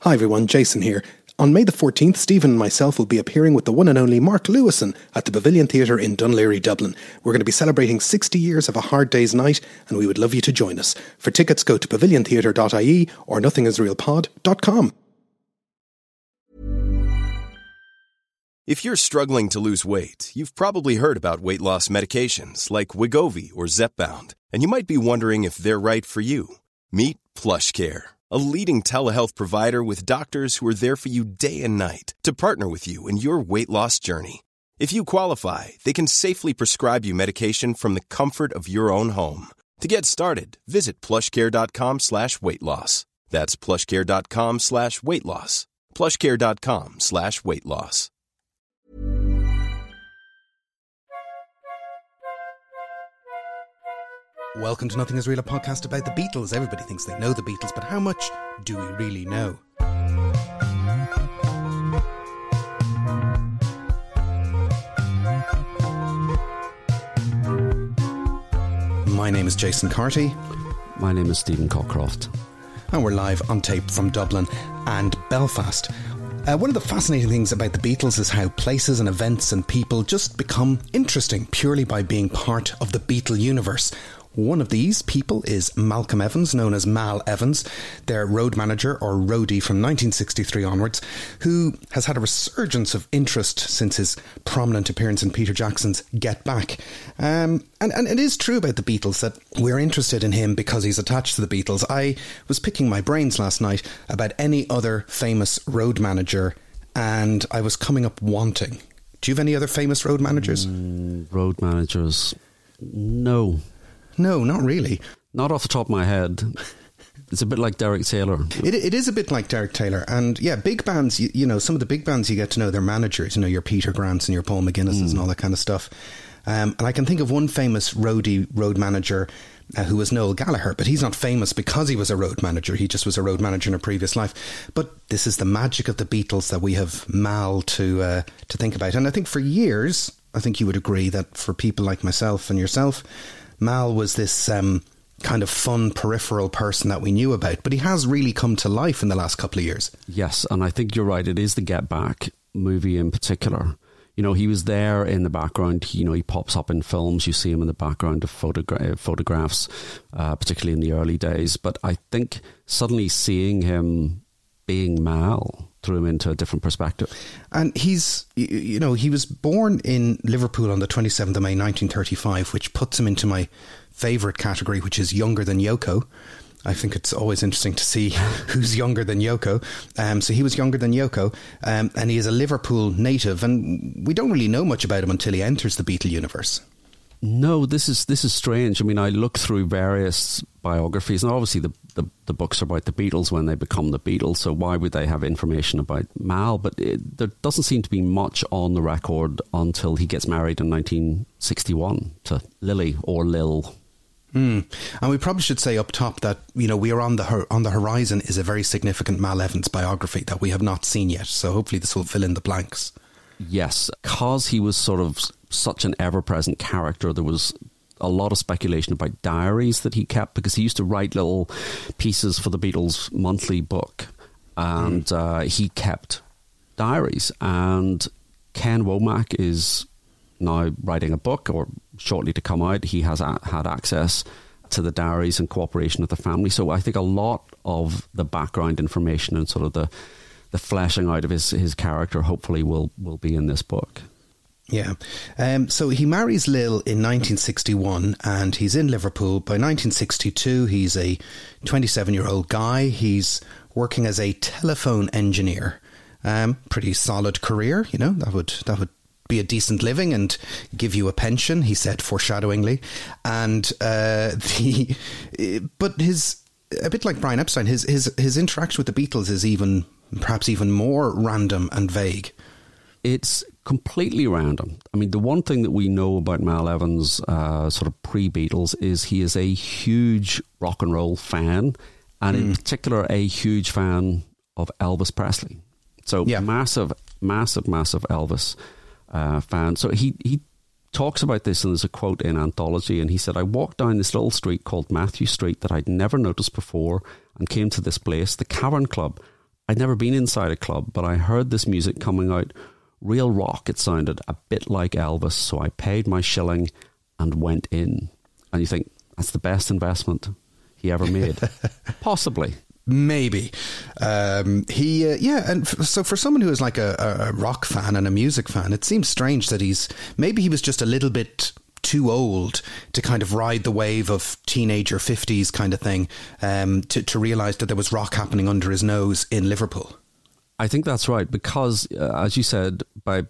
Hi everyone, Jason here. On May the 14th, Stephen and myself will be appearing with the one and only Mark Lewison at the Pavilion Theatre in Dunleary, Dublin. We're going to be celebrating 60 years of A Hard Day's Night, and we would love you to join us. For tickets, go to paviliontheatre.ie or nothingisrealpod.com. If you're struggling to lose weight, you've probably heard about weight loss medications like Wegovy or Zepbound, and you might be wondering if they're right for you. Meet PlushCare, a leading telehealth provider with doctors who are there for you day and night to partner with you in your weight loss journey. If you qualify, they can safely prescribe you medication from the comfort of your own home. To get started, visit plushcare.com/weightloss. That's plushcare.com/weightloss. plushcare.com/weightloss. Welcome to Nothing Is Real, a podcast about the Beatles. Everybody thinks they know the Beatles, but how much do we really know? My name is Jason Carty. My name is Stephen Cockcroft. And we're live on tape from Dublin and Belfast. One of the fascinating things about the Beatles is how places and events and people just become interesting purely by being part of the Beatle universe. One of these people is Malcolm Evans, known as Mal Evans, their road manager or roadie from 1963 onwards, who has had a resurgence of interest since his prominent appearance in Peter Jackson's Get Back. And it is true about the Beatles that we're interested in him because he's attached to the Beatles. I was picking my brains last night about any other famous road manager, and I was coming up wanting. Do you have any other famous road managers? Road managers? No. No, not really. Not off the top of my head. It's a bit like Derek Taylor. It is a bit like Derek Taylor. And yeah, big bands, you know, some of the big bands you get to know their managers, you know, your Peter Grants and your Paul McGuinnesses and all that kind of stuff. And I can think of one famous road manager who was Noel Gallagher, but he's not famous because he was a road manager. He just was a road manager in a previous life. But this is the magic of the Beatles that we have Mal to think about. And I think for years, I think you would agree that for people like myself and yourself, Mal was this kind of fun peripheral person that we knew about, but he has really come to life in the last couple of years. Yes, and I think you're right. It is the Get Back movie in particular. You know, he was there in the background. You know, he pops up in films. You see him in the background of photographs, particularly in the early days. But I think suddenly seeing him being Mal threw him into a different perspective. And he was born in Liverpool on the 27th of May 1935, which puts him into my favourite category, which is younger than Yoko. I think it's always interesting to see who's younger than Yoko. So he was younger than Yoko, and he is a Liverpool native, and we don't really know much about him until he enters the Beatle universe. No, this is strange. I mean, I looked through various biographies, and obviously the books are about the Beatles when they become the Beatles, so why would they have information about Mal? But there doesn't seem to be much on the record until he gets married in 1961 to Lily, or Lil. And we probably should say up top that, you know, we are on the horizon is a very significant Mal Evans biography that we have not seen yet, so hopefully this will fill in the blanks. Yes, because he was sort of such an ever-present character, there was a lot of speculation about diaries that he kept, because he used to write little pieces for the Beatles' monthly book, and he kept diaries. And Ken Womack is now writing a book, or shortly to come out. He has had access to the diaries in cooperation with the family. So I think a lot of the background information and sort of the fleshing out of his character hopefully will be in this book. Yeah. So he marries Lil in 1961 and he's in Liverpool. By 1962, he's a 27-year-old guy. He's working as a telephone engineer. Pretty solid career, you know, that would be a decent living and give you a pension, he said foreshadowingly. And but his, a bit like Brian Epstein, his interaction with the Beatles is perhaps even more random and vague. It's completely random. I mean, the one thing that we know about Mal Evans, sort of pre-Beatles, is he is a huge rock and roll fan, and in particular a huge fan of Elvis Presley. So massive Elvis fan. So he talks about this, and there's a quote in Anthology, and he said, "I walked down this little street called Matthew Street that I'd never noticed before and came to this place, the Cavern Club, I'd never been inside a club, but I heard this music coming out, real rock. It sounded a bit like Elvis, so I paid my shilling and went in. And you think, that's the best investment he ever made. Possibly. Maybe. And so for someone who is like a rock fan and a music fan, it seems strange that he was just a little bit too old to kind of ride the wave of teenager 50s kind of thing, to realise that there was rock happening under his nose in Liverpool. I think that's right, because as you said, by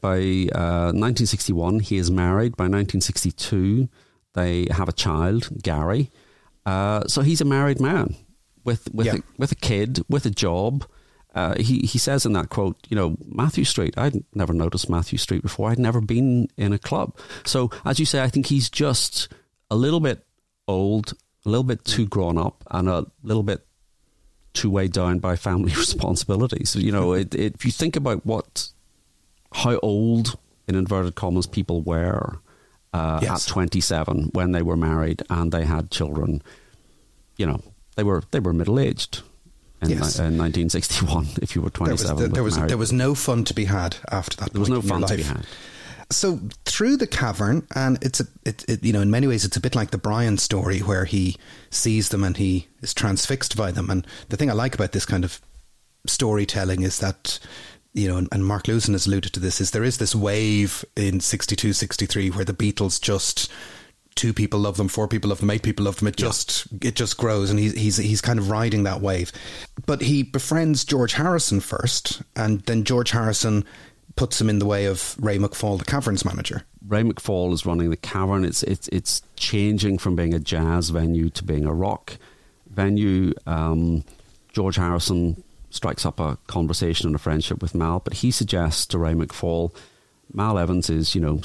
1961 he is married. By 1962 they have a child, Gary. So he's a married man with a kid, with a job. He says in that quote, Matthew Street, I'd never noticed Matthew Street before. I'd never been in a club. So, as you say, I think he's just a little bit old, a little bit too grown up, and a little bit too weighed down by family responsibilities. If you think about how old, in inverted commas, people were at 27 when they were married and they had children, they were middle-aged. In 1961, if you were 27. There was no fun to be had after that. There was no fun to be had. So through the cavern, and it's in many ways it's a bit like the Brian story, where he sees them and he is transfixed by them. And the thing I like about this kind of storytelling is that, and Mark Lewson has alluded to this, is there is this wave in 62, 63 where the Beatles just... 2 people love them, 4 people love them, 8 people love them. It just grows, and he's kind of riding that wave. But he befriends George Harrison first, and then George Harrison puts him in the way of Ray McFall, the Cavern's manager. Ray McFall is running the Cavern. It's changing from being a jazz venue to being a rock venue. George Harrison strikes up a conversation and a friendship with Mal, but he suggests to Ray McFall, Mal Evans is, 6'3",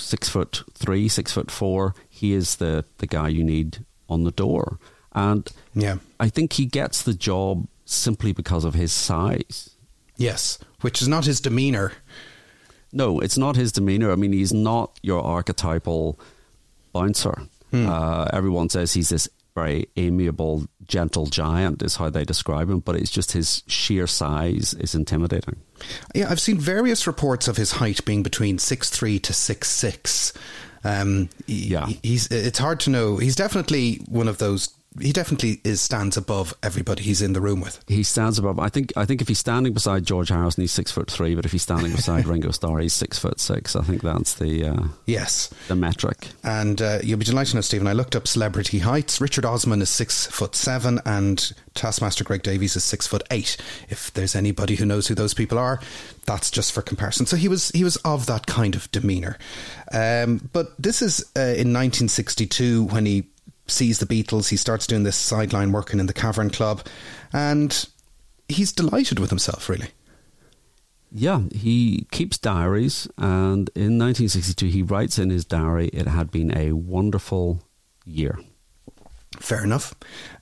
6'4". He is the guy you need on the door. And I think he gets the job simply because of his size. Yes, which is not his demeanour. No, it's not his demeanour. I mean, he's not your archetypal bouncer. Everyone says he's this very amiable, gentle giant is how they describe him, but it's just his sheer size is intimidating. Yeah, I've seen various reports of his height being between 6'3" to 6'6". It's hard to know. He's definitely one of those. He definitely stands above everybody he's in the room with. He stands above. I think if he's standing beside George Harrison, he's 6'3", but if he's standing beside Ringo Starr, he's 6'6". I think that's the metric. And you'll be delighted to know, Stephen, I looked up celebrity heights. Richard Osman is 6'7", and Taskmaster Greg Davies is 6'8". If there's anybody who knows who those people are, that's just for comparison. So he was of that kind of demeanour. But this is in 1962 when he sees the Beatles. He starts doing this sideline working in the Cavern Club, and he's delighted with himself, really. Yeah, he keeps diaries, and in 1962 he writes in his diary, it had been a wonderful year. Fair enough.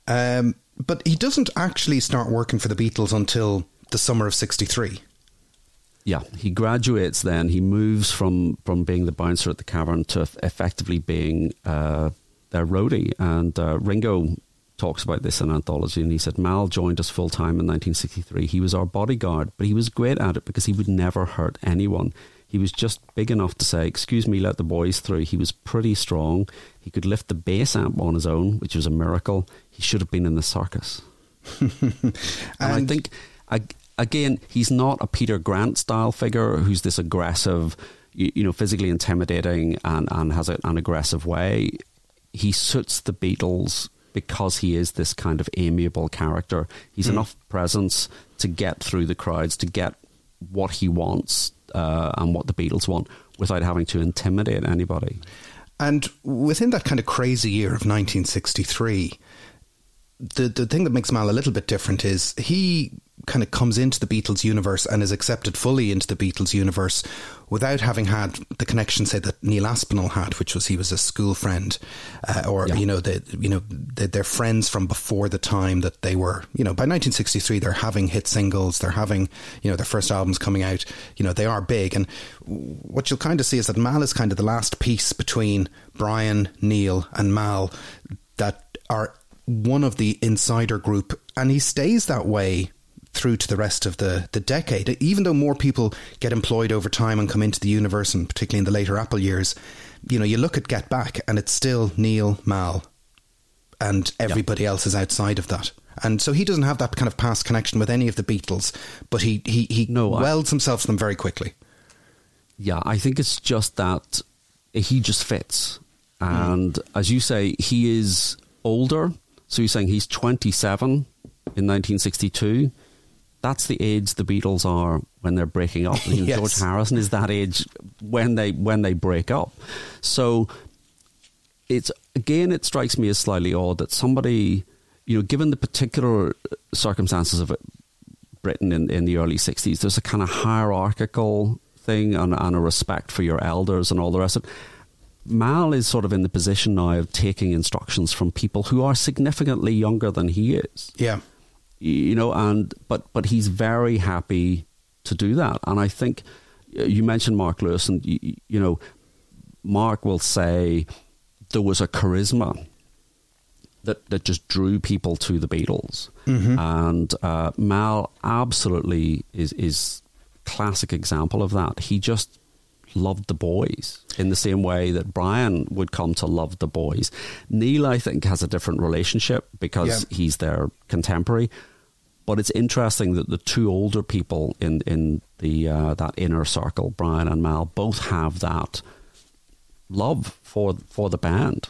But he doesn't actually start working for the Beatles until the summer of 63. Yeah, he graduates then. He moves from being the bouncer at the Cavern to effectively being their roadie. And Ringo talks about this in Anthology, and he said, Mal joined us full-time in 1963. He was our bodyguard, but he was great at it because he would never hurt anyone. He was just big enough to say, excuse me, let the boys through. He was pretty strong. He could lift the bass amp on his own, which was a miracle. He should have been in the circus. and I think, again, he's not a Peter Grant-style figure who's this aggressive, physically intimidating and has an aggressive way. He suits the Beatles because he is this kind of amiable character. He's enough presence to get through the crowds, to get what he wants and what the Beatles want without having to intimidate anybody. And within that kind of crazy year of 1963, the thing that makes Mal a little bit different is he kind of comes into the Beatles universe and is accepted fully into the Beatles universe without having had the connection, say, that Neil Aspinall had, which was he was a school friend, they're friends from before the time that they were, by 1963 they're having hit singles, they're having, their first albums coming out, they are big. And what you'll kind of see is that Mal is kind of the last piece between Brian, Neil and Mal that are one of the insider group, and he stays that way through to the rest of the decade. Even though more people get employed over time and come into the universe, and particularly in the later Apple years, you know, you look at Get Back and it's still Neil, Mal, and everybody else is outside of that. And so he doesn't have that kind of past connection with any of the Beatles, but he welds himself to them very quickly. Yeah, I think it's just that he just fits. And as you say, he is older. So you're saying he's 27 in 1962. That's the age the Beatles are when they're breaking up. Yes. George Harrison is that age when they break up. So it strikes me as slightly odd that somebody, you know, given the particular circumstances of Britain in the early 60s, there's a kind of hierarchical thing and a respect for your elders and all the rest of it. Mal is sort of in the position now of taking instructions from people who are significantly younger than he is. Yeah. You know, but he's very happy to do that. And I think you mentioned Mark Lewis, and you know, Mark will say there was a charisma that just drew people to the Beatles. Mm-hmm. And Mal absolutely is classic example of that. He just loved the boys in the same way that Brian would come to love the boys. Neil, I think, has a different relationship because he's their contemporary. But it's interesting that the two older people in the that inner circle, Brian and Mal, both have that love for the band.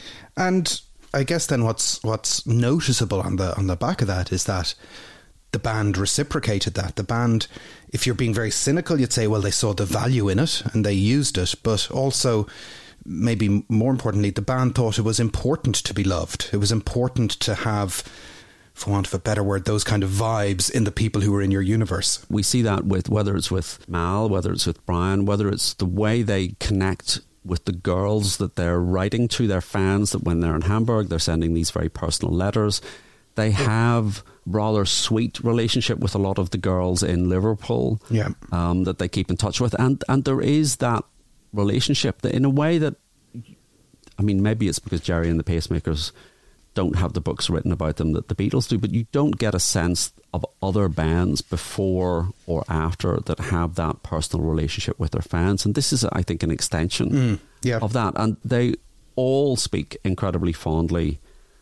And I guess then what's noticeable on the back of that is that the band reciprocated that. The band, if you're being very cynical, you'd say, well, they saw the value in it and they used it. But also, maybe more importantly, the band thought it was important to be loved. It was important to have, for want of a better word, those kind of vibes in the people who were in your universe. We see that with whether it's with Mal, whether it's with Brian, whether it's the way they connect with the girls that they're writing to, their fans, that when they're in Hamburg, they're sending these very personal letters. They have rather sweet relationship with a lot of the girls in Liverpool that they keep in touch with. And there is that relationship that in a way that, I mean, maybe it's because Gerry and the Pacemakers don't have the books written about them that the Beatles do, but you don't get a sense of other bands before or after that have that personal relationship with their fans. And this is, I think, an extension of that. And they all speak incredibly fondly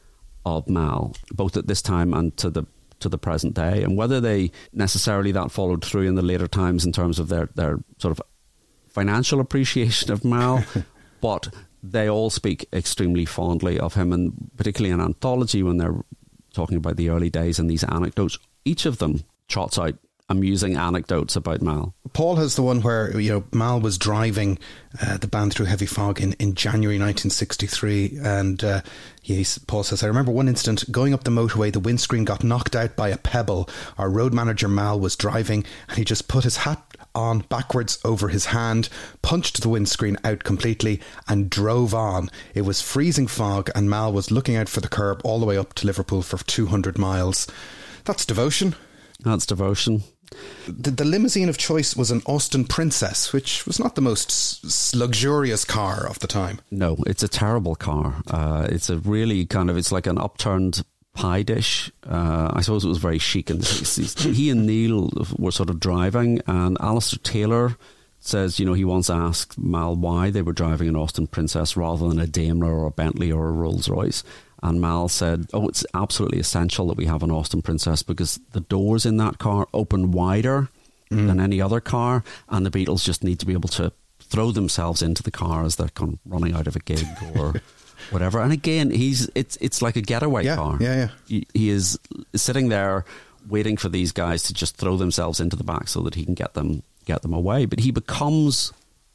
of Mal, both at this time and to the present day. And whether they necessarily that followed through in the later times in terms of their sort of financial appreciation of Mal, but they all speak extremely fondly of him, and particularly in Anthology when they're talking about the early days and these anecdotes, each of them trots out amusing anecdotes about Mal. Paul has the one where, you know, Mal was driving the band through heavy fog in January 1963, and Paul says, I remember one incident going up the motorway, the windscreen got knocked out by a pebble. Our road manager Mal was driving and he just put his hat on backwards over his hand, punched the windscreen out completely and drove on. It was freezing fog and Mal was looking out for the curb all the way up to Liverpool for 200 miles. That's devotion. That's devotion. The limousine of choice was an Austin Princess, which was not the most luxurious car of the time. No, it's a terrible car. It's a really kind of, it's like an upturned pie dish. I suppose it was very chic. And he and Neil were sort of driving, and Alistair Taylor says, you know, he once asked Mal why they were driving an Austin Princess rather than a Daimler or a Bentley or a Rolls Royce. And Mal said, oh, it's absolutely essential that we have an Austin Princess because the doors in that car open wider than any other car, and the Beatles just need to be able to throw themselves into the car as they're kind of running out of a gig or whatever. And again, it's like a getaway car. He is sitting there waiting for these guys to just throw themselves into the back so that he can get them away. But he becomes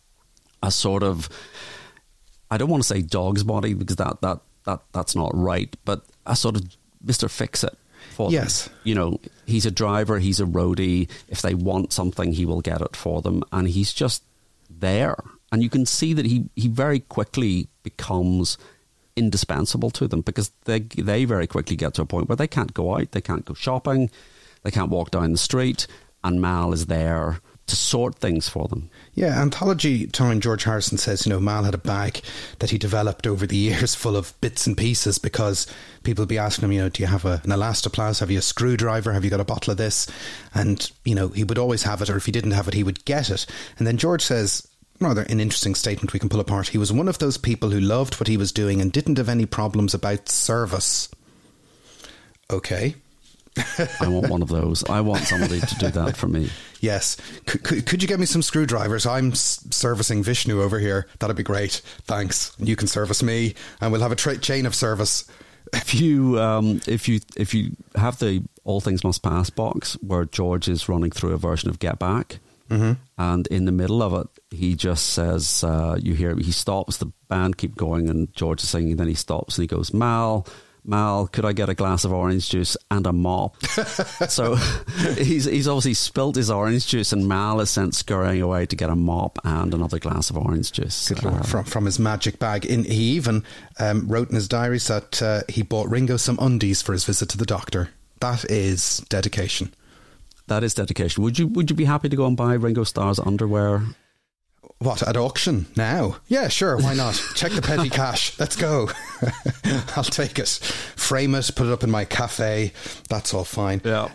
a sort of, I don't want to say dog's body because that's not right, but a sort of Mr. Fix-It for them. You know, he's a driver, he's a roadie. If they want something, he will get it for them. And he's just there. And you can see that he very quickly becomes indispensable to them because they very quickly get to a point where they can't go out, they can't go shopping, they can't walk down the street, and Mal is there to sort things for them. Yeah, Anthology Time, George Harrison says, Mal had a bag that he developed over the years full of bits and pieces, because people would be asking him, do you have an elastoplast? Have you a screwdriver? Have you got a bottle of this? And, he would always have it, or if he didn't have it, he would get it. And then George says, rather an interesting statement we can pull apart, he was one of those people who loved what he was doing and didn't have any problems about service. Okay. I want one of those. I want somebody to do that for me. Yes. Could you get me some screwdrivers? I'm servicing Vishnu over here. That'd be great. Thanks. You can service me, and we'll have a chain of service. If you have the All Things Must Pass box where George is running through a version of Get Back, and in the middle of it, he just says, you hear, he stops, the band keep going, and George is singing, then he stops and he goes, Mal, could I get a glass of orange juice and a mop? So he's obviously spilt his orange juice, and Mal is sent scurrying away to get a mop and another glass of orange juice. Good Lord, from his magic bag. He even wrote in his diaries that he bought Ringo some undies for his visit to the doctor. That is dedication. That is dedication. Would you be happy to go and buy Ringo Starr's underwear? What, at auction now? Yeah, sure, why not? Check the petty cash. Let's go. I'll take it. Frame it, put it up in my cafe. That's all fine. Yeah.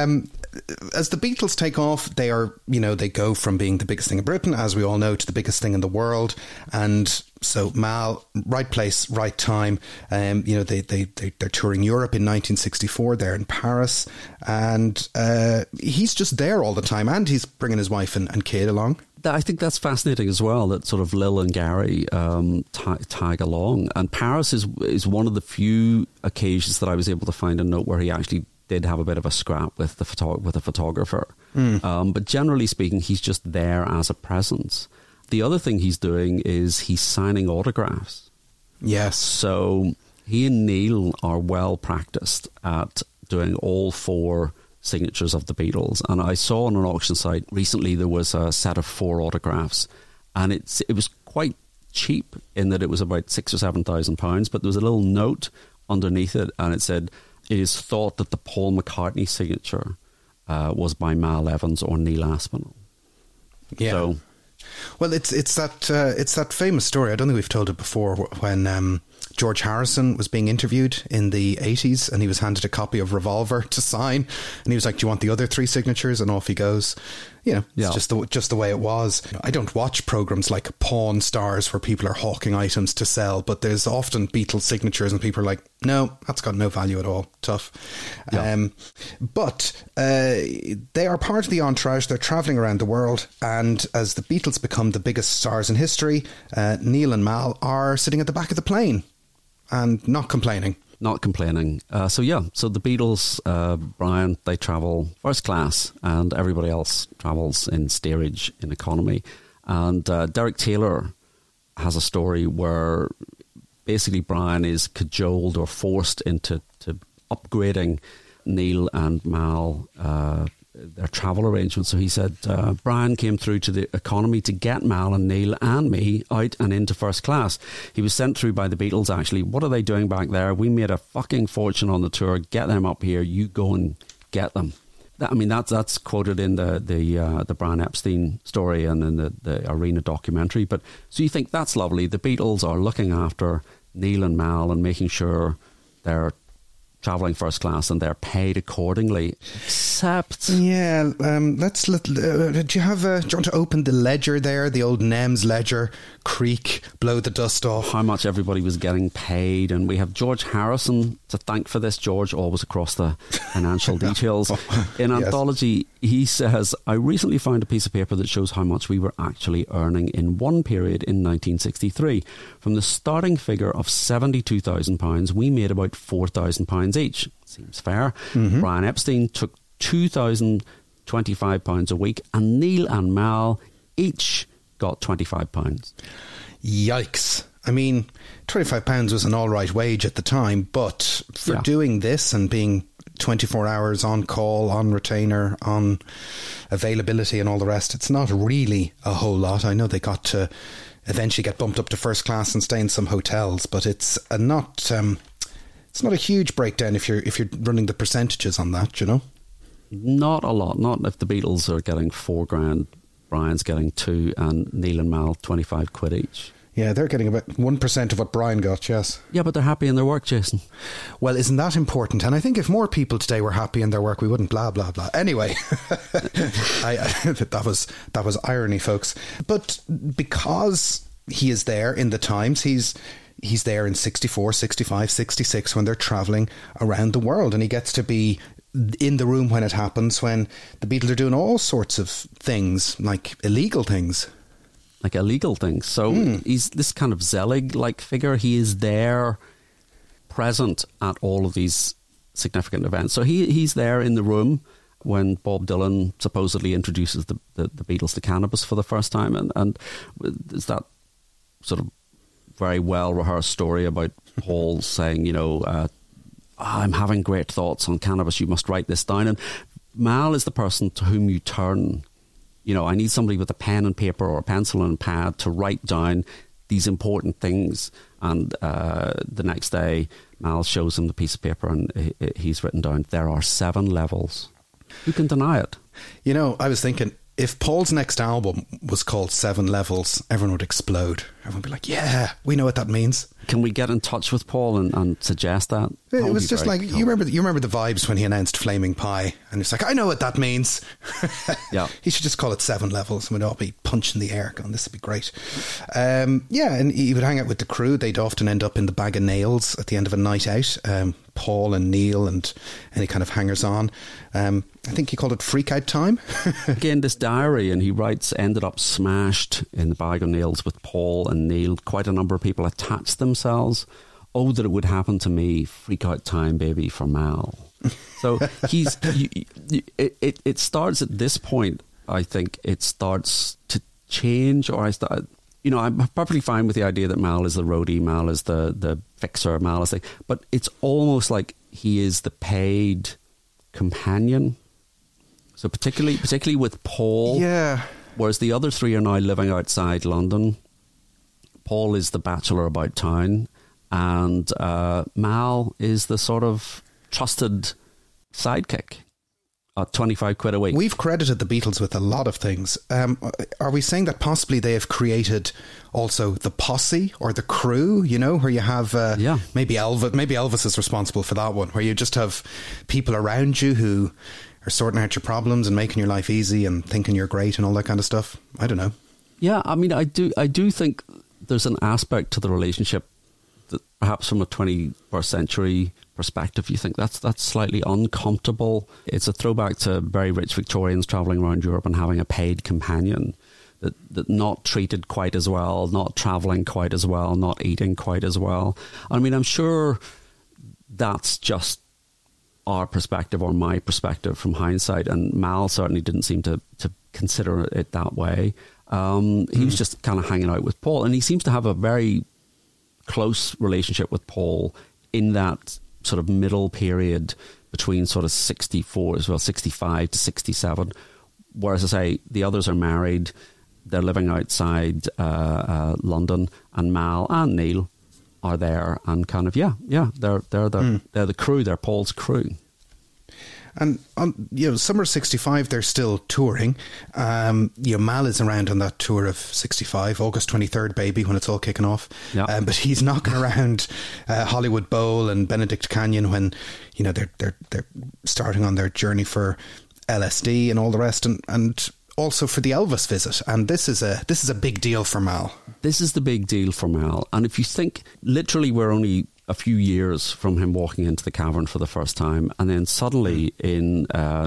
As the Beatles take off, they are, they go from being the biggest thing in Britain, as we all know, to the biggest thing in the world. And so Mal, right place, right time. They're touring Europe in 1964. They're in Paris, and he's just there all the time, and he's bringing his wife and kid along. I think that's fascinating as well, that sort of Lil and Gary tag along. And Paris is one of the few occasions that I was able to find a note where he actually did have a bit of a scrap with a photographer. But generally speaking, he's just there as a presence. The other thing he's doing is he's signing autographs. Yes. So he and Neil are well practiced at doing all four signatures of the Beatles. And I saw on an auction site recently there was a set of 4 autographs, and it was quite cheap in that it was about £6,000 or £7,000, but there was a little note underneath it, and it said, it is thought that the Paul McCartney signature was by Mal Evans or Neil Aspinall. Yeah. So, well, it's that famous story. I don't think we've told it before, when George Harrison was being interviewed in the 80s, and he was handed a copy of Revolver to sign, and he was like, do you want the other 3 signatures? And off he goes. It's just the way it was. I don't watch programs like Pawn Stars where people are hawking items to sell, but there's often Beatles signatures and people are like, no, that's got no value at all. Tough. Yeah. But they are part of the entourage. They're travelling around the world, and as the Beatles become the biggest stars in history, Neil and Mal are sitting at the back of the plane and not complaining. So the Beatles, Brian, they travel first class, and everybody else travels in steerage in economy. And Derek Taylor has a story where basically Brian is cajoled or forced into upgrading Neil and Mal their travel arrangements. So he said Brian came through to the economy to get Mal and Neil and me out and into first class. He was sent through by the Beatles, actually. What are they doing back there? We made a fucking fortune on the tour. Get them up here. You go and get them. That's quoted in the Brian Epstein story and in the Arena documentary. But so you think that's lovely. The Beatles are looking after Neil and Mal and making sure they're travelling first class and they're paid accordingly. Except, do you want to open the ledger there, the old NEMS ledger, creak, blow the dust off? How much everybody was getting paid, and we have George Harrison to thank for this. George always across the financial details. In Anthology, he says, I recently found a piece of paper that shows how much we were actually earning in one period in 1963. From the starting figure of £72,000, we made about £4,000 each. Seems fair. Mm-hmm. Brian Epstein took £2,025 a week, and Neil and Mal each got £25. Yikes. I mean, £25 was an all right wage at the time, but for doing this and being 24 hours on call, on retainer, on availability and all the rest, it's not really a whole lot. I know they got to eventually get bumped up to first class and stay in some hotels, but it's not a huge breakdown if you're running the percentages on that, you know? Not a lot. Not if the Beatles are getting £4,000 Brian's getting 2 and Neil and Mal 25 quid each. Yeah, they're getting about 1% of what Brian got, yes. Yeah, but they're happy in their work, Jason. Well, isn't that important? And I think if more people today were happy in their work, we wouldn't blah, blah, blah. Anyway, that was irony, folks. But because he is there in the Times, he's there in 64, 65, 66 when they're travelling around the world, and he gets to be in the room when it happens, when the Beatles are doing all sorts of things, like illegal things. So he's this kind of Zelig-like figure. He is there, present at all of these significant events. So he's there in the room when Bob Dylan supposedly introduces the Beatles to cannabis for the first time, and there's that sort of very well rehearsed story about Paul saying, I'm having great thoughts on cannabis, you must write this down. And Mal is the person to whom you turn. I need somebody with a pen and paper or a pencil and pad to write down these important things. And the next day, Mal shows him the piece of paper and he's written down, there are 7 levels. Who can deny it? I was thinking, if Paul's next album was called 7 Levels, everyone would explode. Everyone would be like, yeah, we know what that means. Can we get in touch with Paul and suggest that? It was just like, you remember the vibes when he announced Flaming Pie, and it's like, I know what that means. Yeah. He should just call it 7 Levels, and we'd all be punching the air going, this would be great. And he would hang out with the crew. They'd often end up in the Bag of Nails at the end of a night out. Paul and Neil and any kind of hangers-on. I think he called it Freak Out Time. Again, this diary, and he writes, ended up smashed in the Bag of Nails with Paul and Neil. Quite a number of people attached themselves. Oh, that it would happen to me. Freak out time, baby, for Mal. So it starts at this point. I think it starts to change, or I'm perfectly fine with the idea that Mal is the roadie, Mal is the fixer, Mal is but it's almost like he is the paid companion. So particularly with Paul, yeah. Whereas the other 3 are now living outside London. Paul is the bachelor about town, and Mal is the sort of trusted sidekick at 25 quid a week. We've credited the Beatles with a lot of things. Are we saying that possibly they have created also the posse or the crew, where you have maybe Elvis is responsible for that one, where you just have people around you who are sorting out your problems and making your life easy and thinking you're great and all that kind of stuff? I don't know. Yeah, I mean, I do think there's an aspect to the relationship that perhaps from a 21st century perspective, you think that's slightly uncomfortable. It's a throwback to very rich Victorians travelling around Europe and having a paid companion that not treated quite as well, not travelling quite as well, not eating quite as well. I mean, I'm sure that's just our perspective or my perspective from hindsight, and Mal certainly didn't seem to consider it that way. He was just kind of hanging out with Paul, and he seems to have a very close relationship with Paul in that sort of middle period between sort of 64 as well, 65 to 67. Whereas I say the others are married, they're living outside London, and Mal and Neil are there, and kind of they're the crew, they're Paul's crew. And summer 65, they're still touring. Mal is around on that tour of 65, August 23rd, baby, when it's all kicking off. Yeah. But he's knocking around Hollywood Bowl and Benedict Canyon when they're starting on their journey for LSD and all the rest, and also for the Elvis visit. And this is a big deal for Mal. This is the big deal for Mal. And if you think, literally, we're only a few years from him walking into the cavern for the first time, and then suddenly in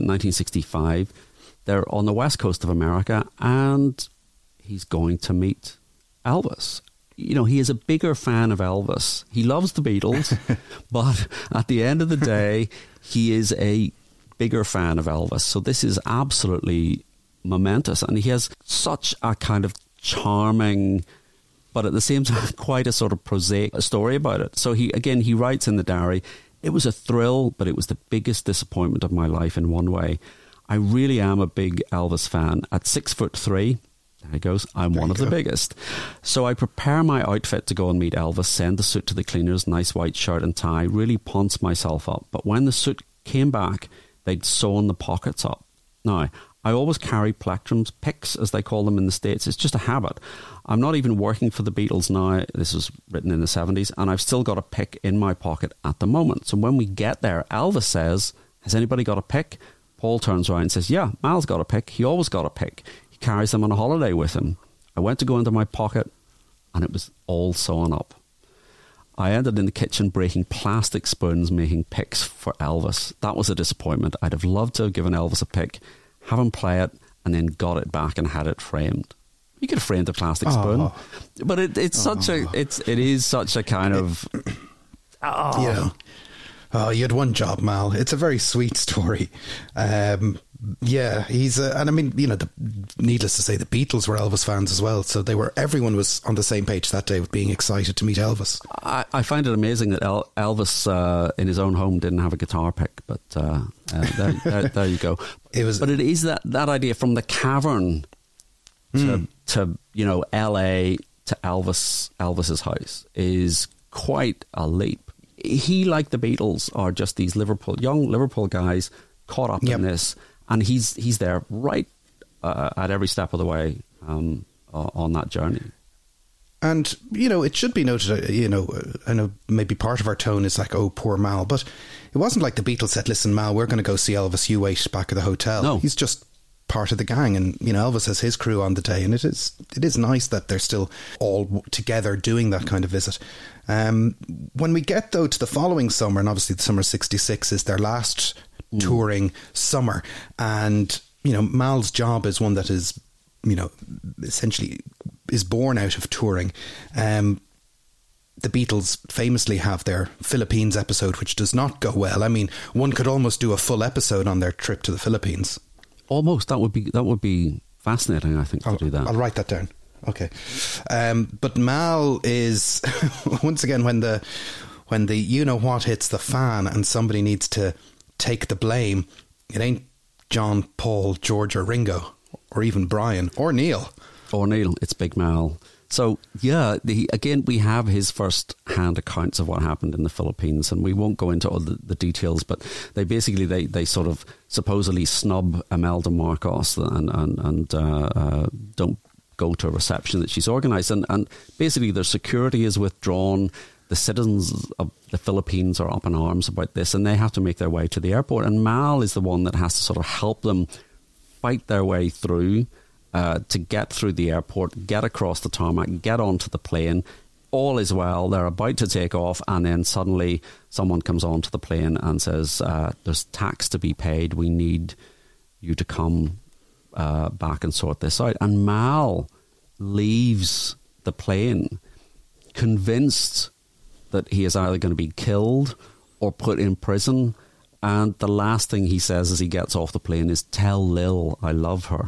1965 they're on the west coast of America and he's going to meet Elvis. He is a bigger fan of Elvis. He loves the Beatles, but at the end of the day he is a bigger fan of Elvis. So this is absolutely momentous, and he has such a kind of charming but at the same time quite a sort of prosaic story about it. So he writes in the diary, it was a thrill, but it was the biggest disappointment of my life in one way. I really am a big Elvis fan. At 6'3", there he goes, I'm one of the biggest. So I prepare my outfit to go and meet Elvis, send the suit to the cleaners, nice white shirt and tie, really ponce myself up. But when the suit came back, they'd sewn the pockets up. Now, I always carry plectrums, picks as they call them in the States. It's just a habit. I'm not even working for the Beatles now. This was written in the 70s, and I've still got a pick in my pocket at the moment. So when we get there, Elvis says, has anybody got a pick? Paul turns around and says, yeah, Mal's got a pick. He always got a pick. He carries them on a holiday with him. I went to go into my pocket, and it was all sewn up. I ended in the kitchen breaking plastic spoons, making picks for Elvis. That was a disappointment. I'd have loved to have given Elvis a pick, have him play it, and then got it back and had it framed. You could have framed a plastic spoon, but it is such a kind of yeah. Oh, you had one job, Mal. It's a very sweet story. Yeah, he's and I mean, you know, needless to say, the Beatles were Elvis fans as well, so everyone was on the same page that day with being excited to meet Elvis. I find it amazing that Elvis in his own home didn't have a guitar pick, but there you go. But it is that idea from the cavern to you know, LA to Elvis's house is quite a leap. He, like the Beatles, are just these young Liverpool guys caught up in this, and he's there right at every step of the way on that journey. And, you know, it should be noted, you know, I know maybe part of our tone is like, oh, poor Mal, but it wasn't like the Beatles said, listen, Mal, we're going to go see Elvis, you wait back at the hotel. No. He's just part of the gang, and, you know, Elvis has his crew on the day, and it is nice that they're still all together doing that kind of visit. When we get, though, to the following summer, and obviously the summer of 66 is their last touring summer, and, you know, Mal's job is one that is, you know, essentially is born out of touring. The Beatles famously have their Philippines episode, which does not go well. I mean, one could almost do a full episode on their trip to the Philippines. Almost. That would be fascinating, I think, to do that. I'll write that down. Okay. But Mal is once again when the you know what hits the fan and somebody needs to take the blame, it ain't John, Paul, George or Ringo or even Brian or Neil. It's Big Mal. So, yeah, again, we have his first-hand accounts of what happened in the Philippines, and we won't go into all the details, but they basically, they sort of supposedly snub Imelda Marcos and don't go to a reception that she's organised, and basically their security is withdrawn. The citizens of the Philippines are up in arms about this, and they have to make their way to the airport, and Mal is the one that has to sort of help them fight their way through to get through the airport, get across the tarmac, get onto the plane. All is well. They're about to take off, and then suddenly someone comes onto the plane and says, there's tax to be paid. We need you to come back and sort this out. And Mal leaves the plane convinced that he is either going to be killed or put in prison. And the last thing he says as he gets off the plane is, tell Lil I love her.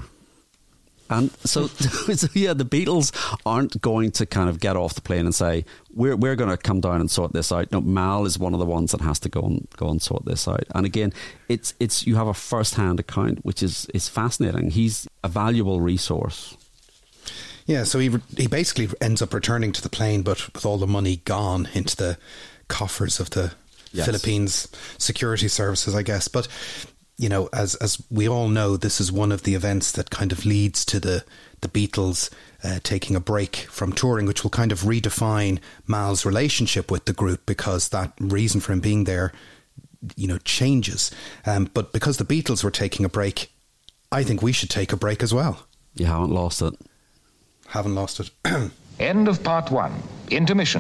And so yeah, the Beatles aren't going to kind of get off the plane and say, we're going to come down and sort this out. No, Mal is one of the ones that has to go and sort this out. And again, it's you have a first-hand account, which is fascinating. He's a valuable resource. Yeah, so he basically ends up returning to the plane, but with all the money gone into the coffers of the Philippines security services, I guess. But you know, as we all know, this is one of the events that kind of leads to the Beatles taking a break from touring, which will kind of redefine Mal's relationship with the group, because that reason for him being there, you know, changes. But because the Beatles were taking a break, I think we should take a break as well. You haven't lost it. Haven't lost it. End of part one. Intermission.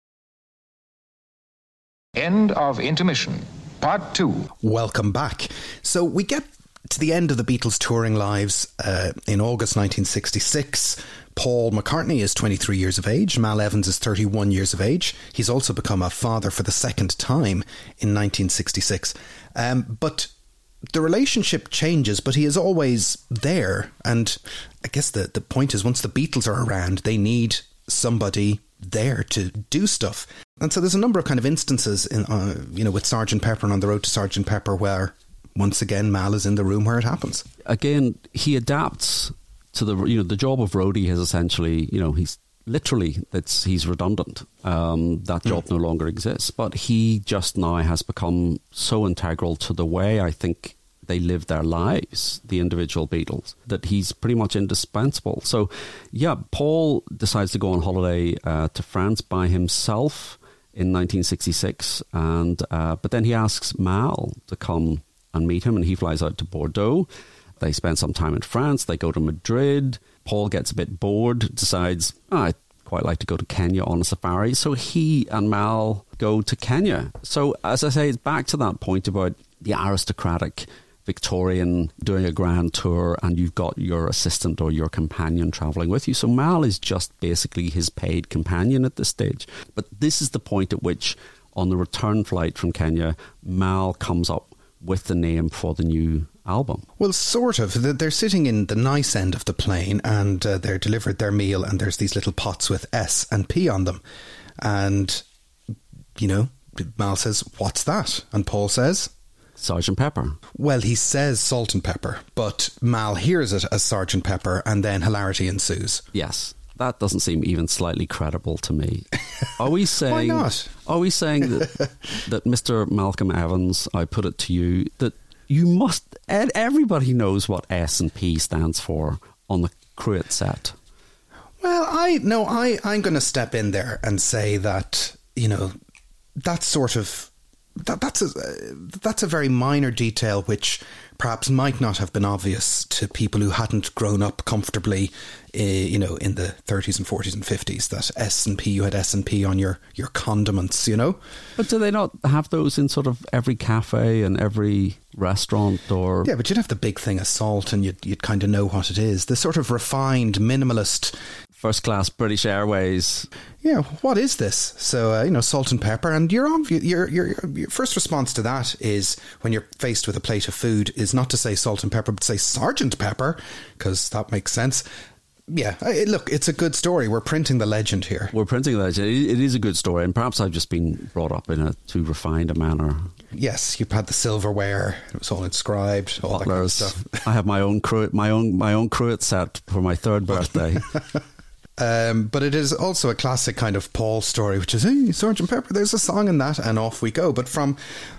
End of intermission. Part 2. Welcome back. So we get to the end of the Beatles' touring lives in August 1966. Paul McCartney is 23 years of age. Mal Evans is 31 years of age. He's also become a father for the second time in 1966. But the relationship changes, but he is always there. And I guess the point is, once the Beatles are around, they need somebody there to do stuff. And so there's a number of kind of instances in, you know, with Sgt. Pepper and On the Road to Sgt. Pepper, where once again Mal is in the room where it happens. Again, he adapts to the job of roadie has essentially, you know, he's redundant. That job no longer exists, but he just now has become so integral to the way I think they live their lives, the individual Beatles, that he's pretty much indispensable. So, yeah, Paul decides to go on holiday to France by himself in 1966, and but then he asks Mal to come and meet him, and he flies out to Bordeaux. They spend some time in France. They go to Madrid. Paul gets a bit bored, decides, I'd quite like to go to Kenya on a safari. So he and Mal go to Kenya. So, as I say, it's back to that point about the aristocratic Victorian doing a grand tour, and you've got your assistant or your companion travelling with you. So Mal is just basically his paid companion at this stage. But this is the point at which, on the return flight from Kenya, Mal comes up with the name for the new album. Well, sort of. They're sitting in the nice end of the plane, and they're delivered their meal, and there's these little pots with S and P on them. And, you know, Mal says, "What's that?" And Paul says, Sergeant Pepper. Well, he says salt and pepper, but Mal hears it as Sergeant Pepper, and then hilarity ensues. Yes. That doesn't seem even slightly credible to me. Are we saying? Why not? Are we saying that Mr. Malcolm Evans, I put it to you, that you must, everybody knows what S and P stands for on the Cruet set? Well, I'm going to step in there and say that, you know, that's sort of, that's a very minor detail which perhaps might not have been obvious to people who hadn't grown up comfortably, you know, in the 30s and 40s and 50s, that S&P, you had S&P on your condiments, you know? But do they not have those in sort of every cafe and every restaurant? Or yeah, but you'd have the big thing of salt, and you'd kind of know what it is. The sort of refined, minimalist... First class British Airways. Yeah, what is this? So, you know, salt and pepper. And your first response to that is, when you're faced with a plate of food, is not to say salt and pepper, but to say Sergeant Pepper, because that makes sense. Yeah, look, it's a good story. We're printing the legend here. We're printing the legend. It is a good story, and perhaps I've just been brought up in a too refined a manner. Yes, you've had the silverware. It was all inscribed, all Butlers. That kind of stuff. I have my own Cruet set for my 3rd birthday. But it is also a classic kind of Paul story, which is, hey, Sergeant Pepper, there's a song in that, and off we go. But from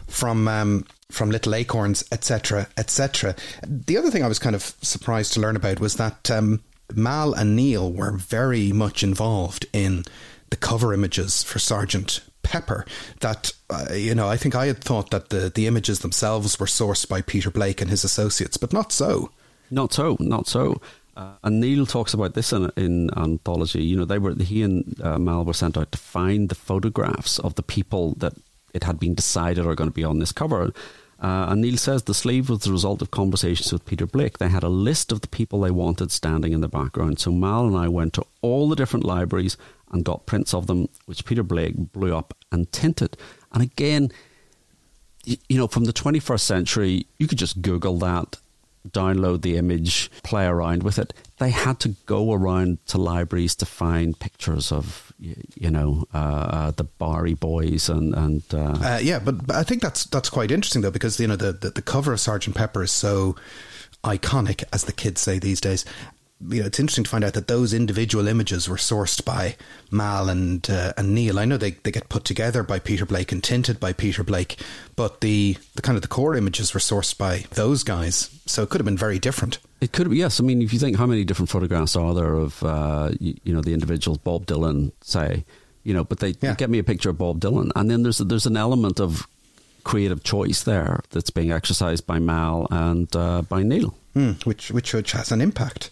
Little Acorns, etc., etc. The other thing I was kind of surprised to learn about was that Mal and Neil were very much involved in the cover images for Sergeant Pepper. That, you know, I think I had thought that the images themselves were sourced by Peter Blake and his associates, but not so. Not so. And Neil talks about this in Anthology. You know, he and Mal were sent out to find the photographs of the people that it had been decided are going to be on this cover. And Neil says the sleeve was the result of conversations with Peter Blake. They had a list of the people they wanted standing in the background. So Mal and I went to all the different libraries and got prints of them, which Peter Blake blew up and tinted. And again, you know, from the 21st century, you could just Google that, download the image, play around with it. They had to go around to libraries to find pictures of, you know, the Barry Boys and yeah, but I think that's quite interesting though, because, you know, the cover of Sergeant Pepper is so iconic, as the kids say these days. You know, it's interesting to find out that those individual images were sourced by Mal and Neil. I know they get put together by Peter Blake and tinted by Peter Blake, but the kind of the core images were sourced by those guys. So it could have been very different. It could have, yes. I mean, if you think how many different photographs are there of, you know, the individuals, Bob Dylan, say, you know, but they get me a picture of Bob Dylan. And then there's an element of creative choice there that's being exercised by Mal and by Neil. Which has an impact.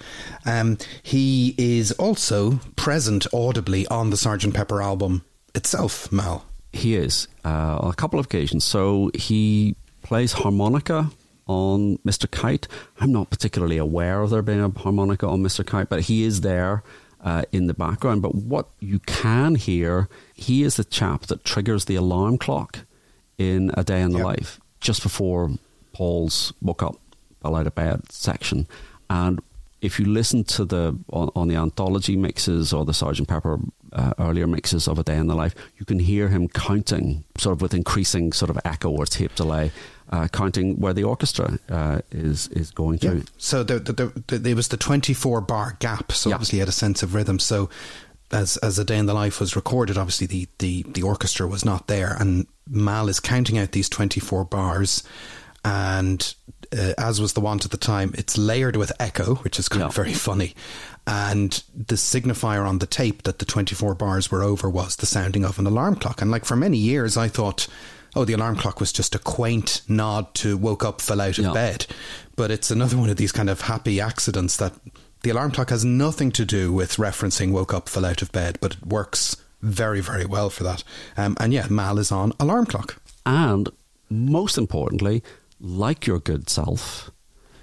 He is also present audibly on the Sgt. Pepper album itself, Mal. He is, on a couple of occasions. So he plays harmonica on Mr. Kite. I'm not particularly aware of there being a harmonica on Mr. Kite, but he is there in the background. But what you can hear, he is the chap that triggers the alarm clock in A Day in the Life, just before Paul's woke up, fell out of bed section. And if you listen to on the anthology mixes or the Sgt. Pepper earlier mixes of A Day in the Life, you can hear him counting, sort of with increasing sort of echo or tape delay, counting where the orchestra is going through. Yeah. So there was the 24 bar gap, so obviously he had a sense of rhythm. So as A Day in the Life was recorded, obviously the orchestra was not there, and Mal is counting out these 24 bars, and as was the wont at the time, it's layered with echo, which is kind of very funny. And the signifier on the tape that the 24 bars were over was the sounding of an alarm clock. And like for many years, I thought, oh, the alarm clock was just a quaint nod to woke up, fell out of bed. But it's another one of these kind of happy accidents that the alarm clock has nothing to do with referencing woke up, fell out of bed, but it works very, very well for that. And yeah, Mal is on alarm clock. And most importantly, like your good self,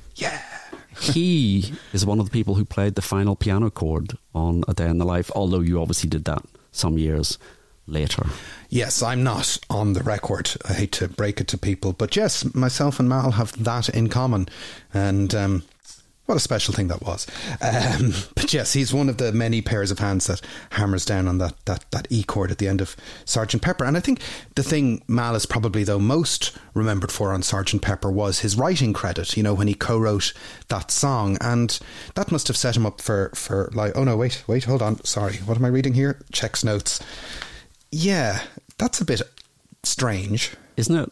he is one of the people who played the final piano chord on A Day in the Life, although you obviously did that some years later. Yes, I'm not on the record. I hate to break it to people, but yes, myself and Mal have that in common. And what a special thing that was. But yes, he's one of the many pairs of hands that hammers down on that E chord at the end of Sgt. Pepper. And I think the thing Mal is probably, though, most remembered for on Sgt. Pepper was his writing credit, you know, when he co-wrote that song. And that must have set him up for like, oh no, wait, hold on. Sorry, what am I reading here? Checks notes. Yeah, that's a bit strange. Isn't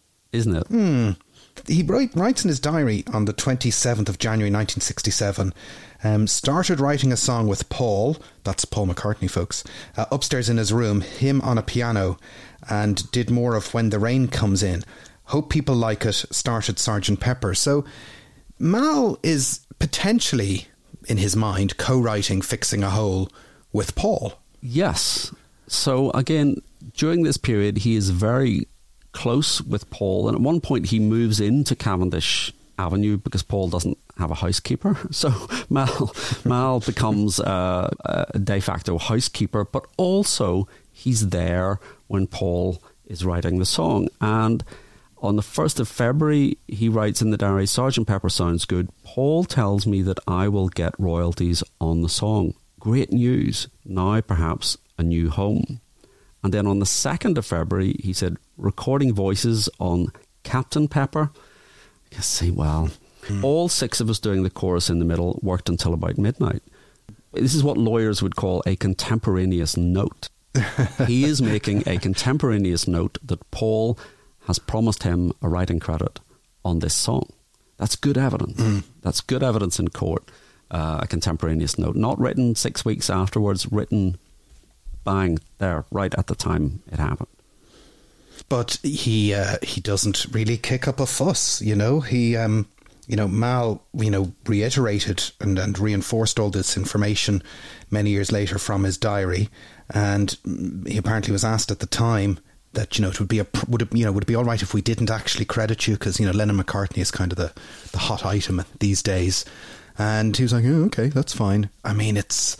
it? He writes in his diary on the 27th of January 1967, started writing a song with Paul, that's Paul McCartney, folks, upstairs in his room, him on a piano, and did more of When the Rain Comes In. Hope people like it, started Sgt. Pepper. So Mal is potentially, in his mind, co-writing Fixing a Hole with Paul. Yes. So again, during this period, he is very close with Paul, and at one point he moves into Cavendish Avenue because Paul doesn't have a housekeeper. So Mal becomes a de facto housekeeper, but also he's there when Paul is writing the song. And on the 1st of February, he writes in the diary, Sgt. Pepper sounds good. Paul tells me that I will get royalties on the song. Great news. Now perhaps a new home. And then on the 2nd of February, he said, recording voices on Captain Pepper. You see, well, all 6 of us doing the chorus in the middle worked until about midnight. This is what lawyers would call a contemporaneous note. He is making a contemporaneous note that Paul has promised him a writing credit on this song. That's good evidence. That's good evidence in court. A contemporaneous note, not written 6 weeks afterwards, written bang there right at the time it happened. But he doesn't really kick up a fuss, you know. He Mal, reiterated and reinforced all this information many years later from his diary, and he apparently was asked at the time that it would it be all right if we didn't actually credit you, because Lennon McCartney is kind of the hot item these days. And he was like, oh, okay, that's fine. I mean, it's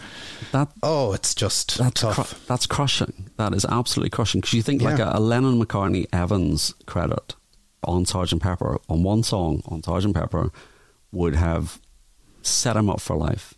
just tough. That's crushing. That is absolutely crushing. Because you think like a Lennon McCartney Evans credit on Sgt. Pepper, on one song on Sgt. Pepper, would have set him up for life.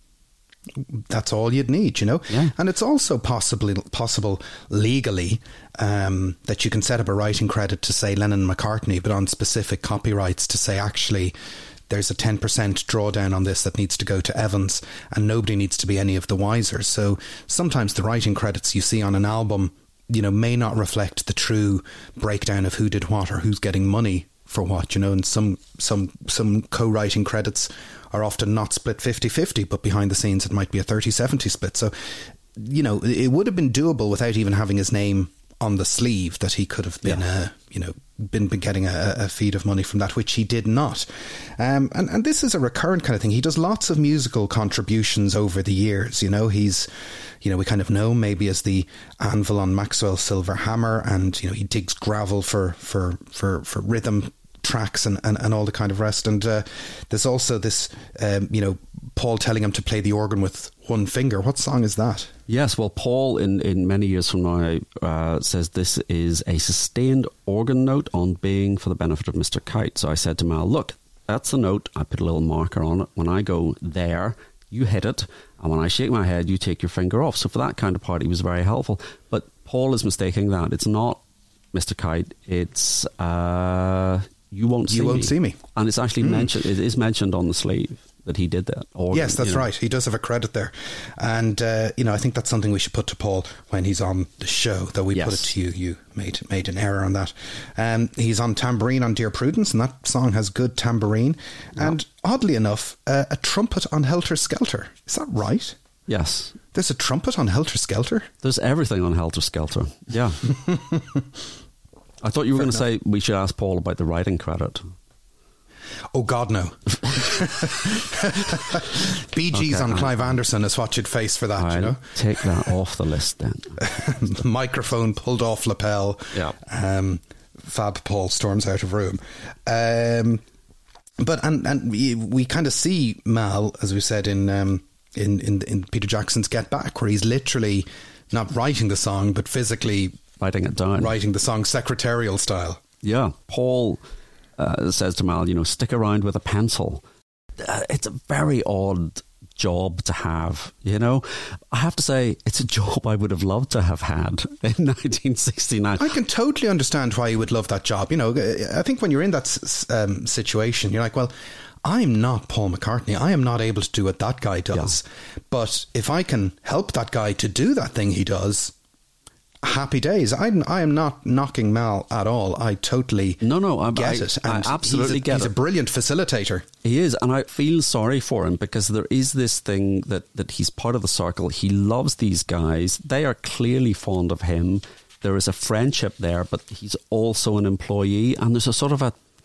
That's all you'd need, Yeah. And it's also possible legally that you can set up a writing credit to say Lennon McCartney, but on specific copyrights to say actually there's a 10% drawdown on this that needs to go to Evans, and nobody needs to be any of the wiser. So sometimes the writing credits you see on an album, may not reflect the true breakdown of who did what or who's getting money for what, and some co-writing credits are often not split 50-50, but behind the scenes it might be a 30-70 split. So, it would have been doable without even having his name on the sleeve, that he could have been, been getting a feed of money from that, which he did not. And this is a recurrent kind of thing. He does lots of musical contributions over the years. He's, we kind of know maybe as the anvil on Maxwell's Silver Hammer, and, he digs gravel for rhythm tracks and all the kind of rest. And there's also this, Paul telling him to play the organ with one finger. What song is that? Yes, well, Paul, in many years from now, says this is a sustained organ note on Being for the benefit of Mr. Kite. So I said to Mal, look, that's the note. I put a little marker on it. When I go there, you hit it. And when I shake my head, you take your finger off. So for that kind of part, he was very helpful. But Paul is mistaking that. It's not Mr. Kite. It's You Won't See Me. See Me. And it's actually mentioned. It is mentioned on the sleeve. that he did that. Or, yes, that's right. He does have a credit there. And, I think that's something we should put to Paul when he's on the show, though we put it to you. You made an error on that. He's on tambourine on Dear Prudence, and that song has good tambourine. Yeah. And oddly enough, a trumpet on Helter Skelter. Is that right? Yes. There's a trumpet on Helter Skelter? There's everything on Helter Skelter. Yeah. I thought you were going to say we should ask Paul about the writing credit. Oh, God, no. Bee Gees on Clive Anderson is what you'd face for that, I'll take that off the list then. Microphone pulled off lapel. Yeah. Fab Paul storms out of room. But we kind of see Mal, as we said, in Peter Jackson's Get Back, where he's literally not writing the song, but physically writing it down. Writing the song secretarial style. Yeah. Paul says to Mal, stick around with a pencil. It's a very odd job to have, I have to say it's a job I would have loved to have had in 1969. I can totally understand why you would love that job. I think when you're in that situation, you're like, well, I'm not Paul McCartney. I am not able to do what that guy does. Yeah. But if I can help that guy to do that thing he does, happy days. I am not knocking Mal at all. I totally get it. And I absolutely get it. He's a brilliant facilitator. He is, and I feel sorry for him because there is this thing that he's part of the circle. He loves these guys. They are clearly fond of him. There is a friendship there, but he's also an employee, and there's a sort of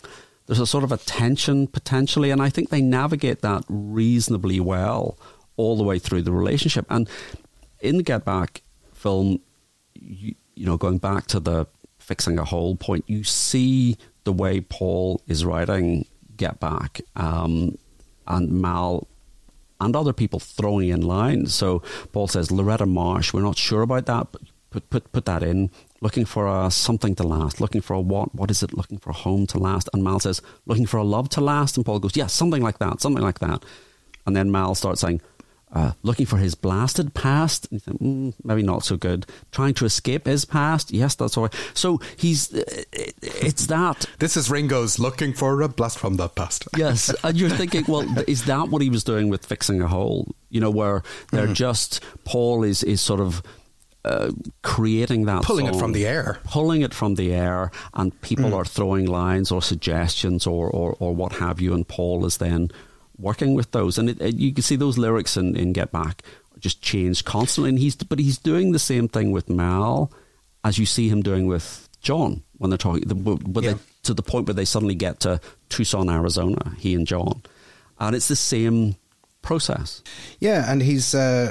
a tension potentially, and I think they navigate that reasonably well all the way through the relationship. And in the Get Back film, going back to the fixing a hole point, you see the way Paul is writing Get Back, and Mal and other people throwing in lines. So Paul says, Loretta Marsh, we're not sure about that, but put that in. Looking for something to last. Looking for a what? What is it? Looking for a home to last. And Mal says, looking for a love to last. And Paul goes, yeah, something like that. And then Mal starts saying, looking for his blasted past. And you think, maybe not so good. Trying to escape his past. Yes, that's all right. So it's that. This is Ringo's looking for a blast from the past. Yes. And you're thinking, well, is that what he was doing with Fixing a Hole? Where they're just, Paul is sort of creating that pulling song, pulling it from the air, and people are throwing lines or suggestions or what have you, and Paul is then working with those, and you can see those lyrics in Get Back just change constantly, and he's doing the same thing with Mal as you see him doing with John when they're talking, they, to the point where they suddenly get to Tucson, Arizona, he and John, and it's the same process. Yeah, and he's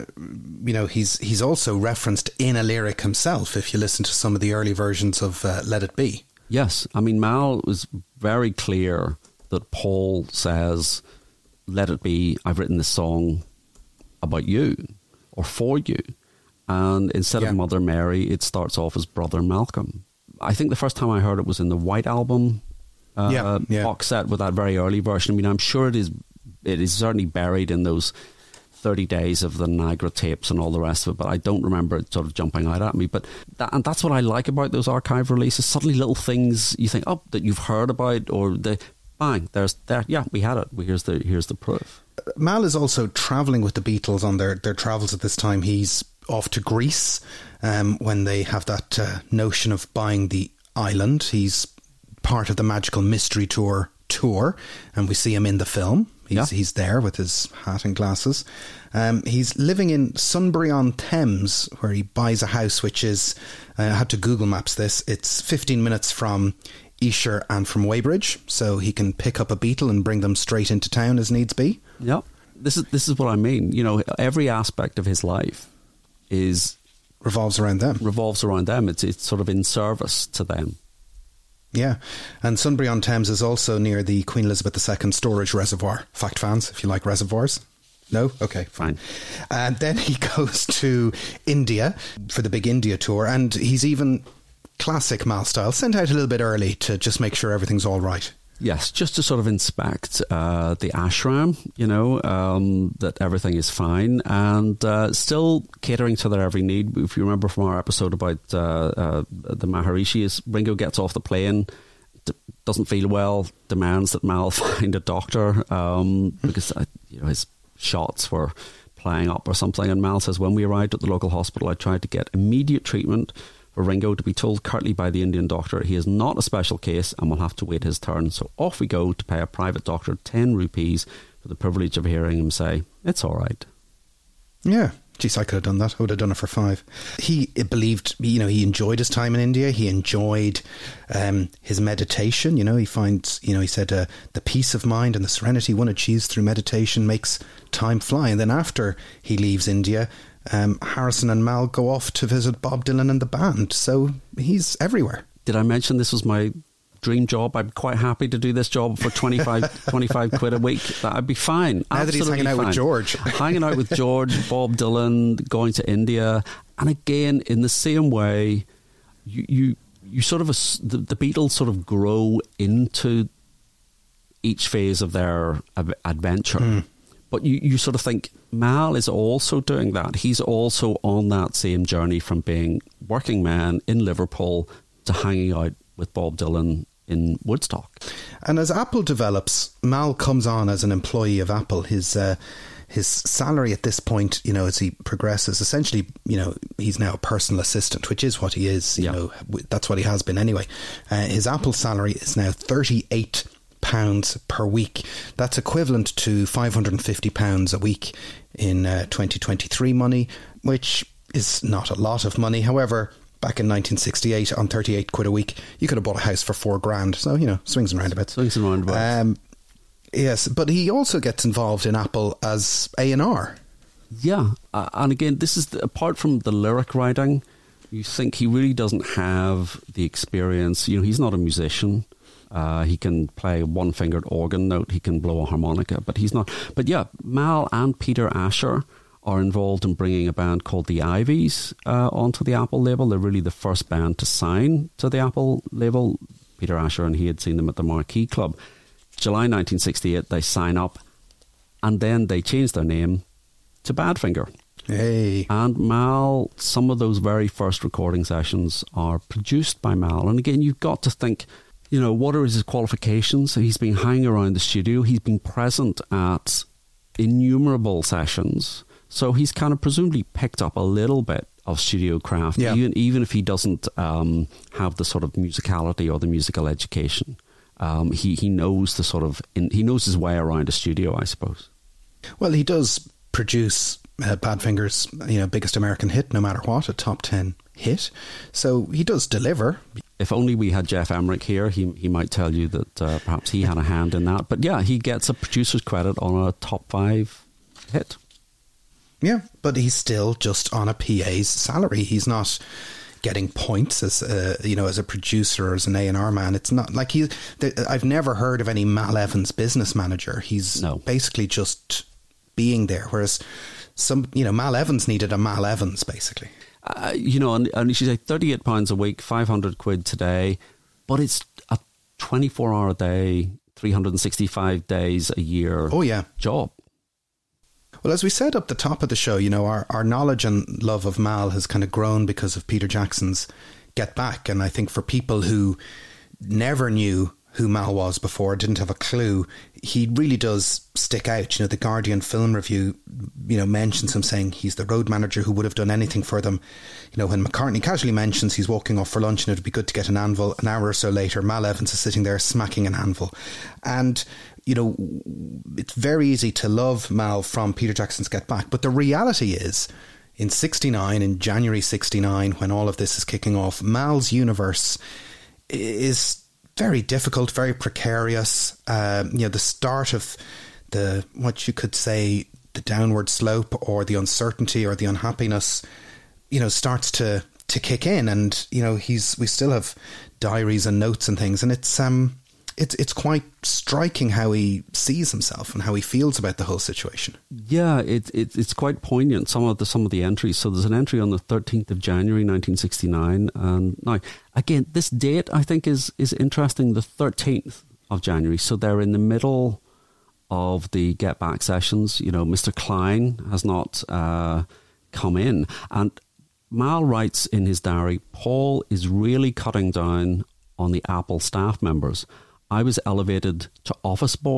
also referenced in a lyric himself if you listen to some of the early versions of Let It Be. Yes, I mean, Mal was very clear that Paul says, let it be, I've written this song about you or for you, and instead of Mother Mary, it starts off as Brother Malcolm. I think the first time I heard it was in the White Album box set with that very early version. I mean, I'm sure it is certainly buried in those 30 days of the Niagara tapes and all the rest of it, but I don't remember it sort of jumping out at me. But that's what I like about those archive releases. Suddenly little things you think, that you've heard about, or bang, we had it. Here's the proof. Mal is also travelling with the Beatles on their travels at this time. He's off to Greece when they have that notion of buying the island. He's part of the Magical Mystery Tour, and we see him in the film. He's there with his hat and glasses. He's living in Sunbury-on-Thames, where he buys a house, which is, I had to Google Maps this, it's 15 minutes from Esher and from Weybridge, so he can pick up a Beatle and bring them straight into town as needs be. Yeah, this is what I mean. Every aspect of his life revolves around them. It's sort of in service to them. Yeah, and Sunbury-on-Thames is also near the Queen Elizabeth II storage reservoir. Fact fans, if you like reservoirs. No? Okay, fine. And then he goes to India for the big India tour, and he's even, classic Mal style, sent out a little bit early to just make sure everything's all right. Yes, just to sort of inspect the ashram, that everything is fine, and still catering to their every need. If you remember from our episode about the Maharishis, Ringo gets off the plane, doesn't feel well, demands that Mal find a doctor, because his shots were playing up or something. And Mal says, when we arrived at the local hospital, I tried to get immediate treatment for Ringo, to be told curtly by the Indian doctor he is not a special case and will have to wait his turn. So off we go to pay a private doctor 10 rupees for the privilege of hearing him say, it's all right. Yeah. Geez, I could have done that. I would have done it for 5. He believed, he enjoyed his time in India. He enjoyed his meditation. He finds, he said the peace of mind and the serenity one achieves through meditation makes time fly. And then after he leaves India, Harrison and Mal go off to visit Bob Dylan and the band. So he's everywhere. Did I mention this was my dream job? I'm quite happy to do this job for 25 quid a week. That'd be fine. Now that he's hanging out with George. Hanging out with George, Bob Dylan, going to India. And again, in the same way, you sort of, the Beatles sort of grow into each phase of their adventure. But you sort of think, Mal is also doing that. He's also on that same journey from being working man in Liverpool to hanging out with Bob Dylan in Woodstock. And as Apple develops, Mal comes on as an employee of Apple. His salary at this point, as he progresses, essentially, he's now a personal assistant, which is what he is. That's what he has been anyway. His Apple salary is now £38 per week. That's equivalent to £550 a week in 2023 money, which is not a lot of money. However, back in 1968, on 38 quid a week, you could have bought a house for £4,000. So, swings and roundabouts. Swings and roundabouts. Yes, but he also gets involved in Apple as A&R. Yeah, and again, this is apart from the lyric writing, you think he really doesn't have the experience. He's not a musician. He can play a one-fingered organ note. He can blow a harmonica, but he's not. But yeah, Mal and Peter Asher are involved in bringing a band called the Ivies onto the Apple label. They're really the first band to sign to the Apple label. Peter Asher and he had seen them at the Marquee Club. July 1968, they sign up, and then they change their name to Badfinger. Hey. And Mal, some of those very first recording sessions are produced by Mal. And again, you've got to think, what are his qualifications? He's been hanging around the studio. He's been present at innumerable sessions. So he's kind of presumably picked up a little bit of studio craft, even if he doesn't have the sort of musicality or the musical education. He knows he knows his way around a studio, I suppose. Well, he does produce Badfinger's biggest American hit, No Matter What, a top 10 hit. So he does deliver. If only we had Jeff Emerick here, he might tell you that perhaps he had a hand in that. But yeah, he gets a producer's credit on a top 5 hit. Yeah, but he's still just on a PA's salary. He's not getting points as as a producer or as an A&R man. It's not like I've never heard of any Mal Evans business manager. He's basically just being there. Whereas Mal Evans needed a Mal Evans basically. And she's like £38 a week, 500 quid today, but it's a 24-hour day, 365 days a year job. Well, as we said up the top of the show, our knowledge and love of Mal has kind of grown because of Peter Jackson's Get Back. And I think for people who never knew who Mal was before, didn't have a clue, he really does stick out. The Guardian film review, mentions him saying he's the road manager who would have done anything for them. When McCartney casually mentions he's walking off for lunch and it would be good to get an anvil, an hour or so later, Mal Evans is sitting there smacking an anvil. And it's very easy to love Mal from Peter Jackson's Get Back, but the reality is, in January 69, when all of this is kicking off, Mal's universe is very difficult, very precarious. The start of what you could say, the downward slope or the uncertainty or the unhappiness, starts to kick in, and we still have diaries and notes and things, and it's quite striking how he sees himself and how he feels about the whole situation. Yeah, it's quite poignant, some of the entries. So there's an entry on the 13th of January 1969. And now, again, this date I think is interesting, the 13th of January. So they're in the middle of the Get Back sessions. Mr. Klein has not come in. And Mal writes in his diary, Paul is really cutting down on the Apple staff members. I was elevated to office boy.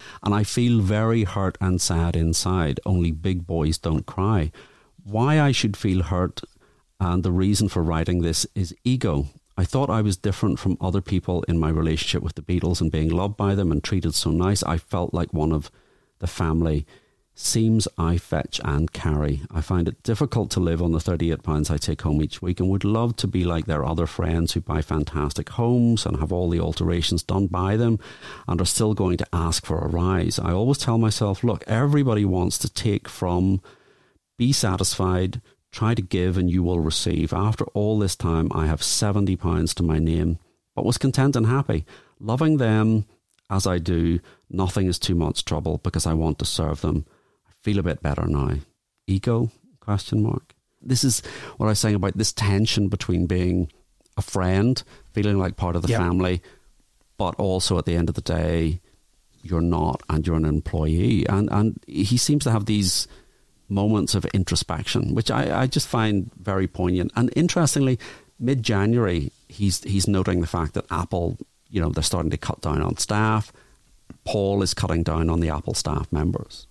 and I feel very hurt and sad inside. Only big boys don't cry. Why I should feel hurt and the reason for writing this is ego. I thought I was different from other people in my relationship with the Beatles and being loved by them and treated so nice. I felt like one of the family. Seems I fetch and carry. I find it difficult to live on the £38 I take home each week and would love to be like their other friends who buy fantastic homes and have all the alterations done by them and are still going to ask for a rise. I always tell myself, look, everybody wants to take from, be satisfied, try to give and you will receive. After all this time, I have £70 to my name, but was content and happy. Loving them as I do, nothing is too much trouble because I want to serve them. Feel a bit better now. Ego? ? This is what I was saying about this tension between being a friend, feeling like part of the family, but also at the end of the day, you're not and you're an employee. And he seems to have these moments of introspection, which I just find very poignant. And interestingly, mid-January, he's noting the fact that Apple, they're starting to cut down on staff. Paul is cutting down on the Apple staff members.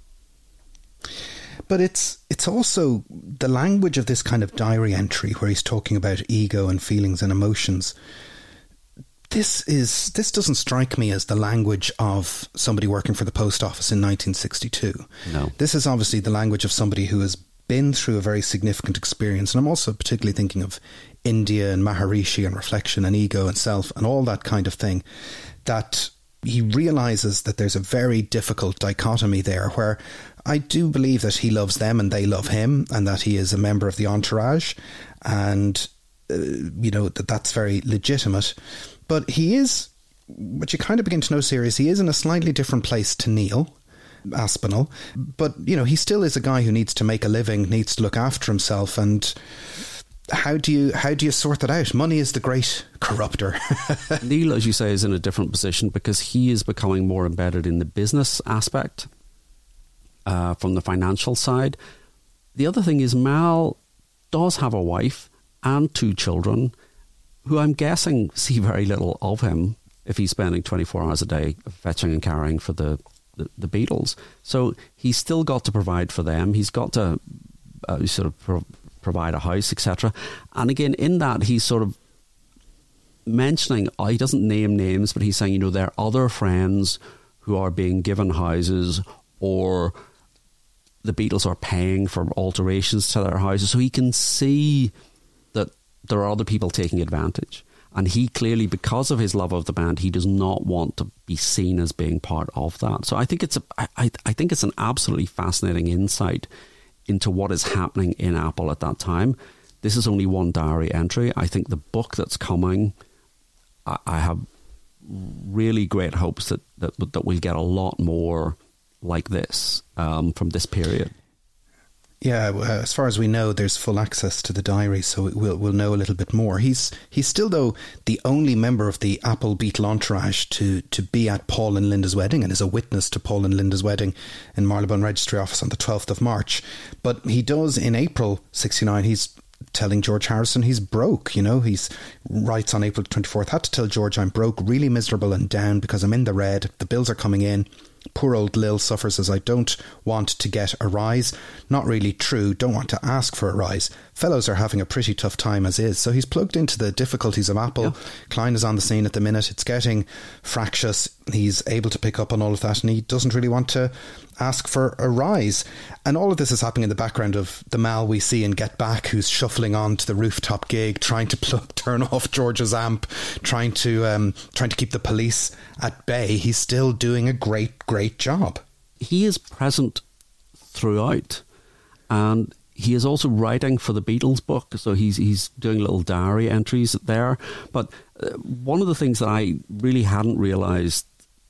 But it's also the language of this kind of diary entry where he's talking about ego and feelings and emotions. This doesn't strike me as the language of somebody working for the post office in 1962. No. This is obviously the language of somebody who has been through a very significant experience. And I'm also particularly thinking of India and Maharishi and reflection and ego and self and all that kind of thing, that he realizes that there's a very difficult dichotomy there where I do believe that he loves them and they love him and that he is a member of the entourage and, that's very legitimate. But he is, what you kind of begin to notice here is he is in a slightly different place to Neil Aspinall. But, he still is a guy who needs to make a living, needs to look after himself. And how do you sort that out? Money is the great corrupter. Neil, as you say, is in a different position because he is becoming more embedded in the business aspect from the financial side. The other thing is Mal does have a wife and 2 children who I'm guessing see very little of him if he's spending 24 hours a day fetching and carrying for the Beatles. So he's still got to provide for them. He's got to provide a house, etc. And again, in that, he's sort of mentioning, he doesn't name names, but he's saying, there are other friends who are being given houses or the Beatles are paying for alterations to their houses. So he can see that there are other people taking advantage. And he clearly, because of his love of the band, he does not want to be seen as being part of that. So I think it's an absolutely fascinating insight into what is happening in Apple at that time. This is only one diary entry. I think the book that's coming, I have really great hopes that we'll get a lot more like this from this period. Yeah, as far as we know, there's full access to the diary, so we'll know a little bit more. He's still, though, the only member of the Apple Beatle entourage to be at Paul and Linda's wedding and is a witness to Paul and Linda's wedding in Marylebone Registry Office on the 12th of March. But he does, in April 69, he's telling George Harrison he's broke. He writes on April 24th, had to tell George I'm broke, really miserable and down because I'm in the red, the bills are coming in. Poor old Lil suffers as I don't want to get a rise. Not really true, don't want to ask for a rise. Fellows are having a pretty tough time as is. So he's plugged into the difficulties of Apple. Yeah. Klein is on the scene at the minute. It's getting fractious. He's able to pick up on all of that and he doesn't really want to ask for a rise. And all of this is happening in the background of the Mal we see in Get Back, who's shuffling on to the rooftop gig, trying to turn off George's amp, trying to keep the police at bay. He's still doing a great job. He is present throughout, and he is also writing for the Beatles book, so he's doing little diary entries there. But one of the things that I really hadn't realised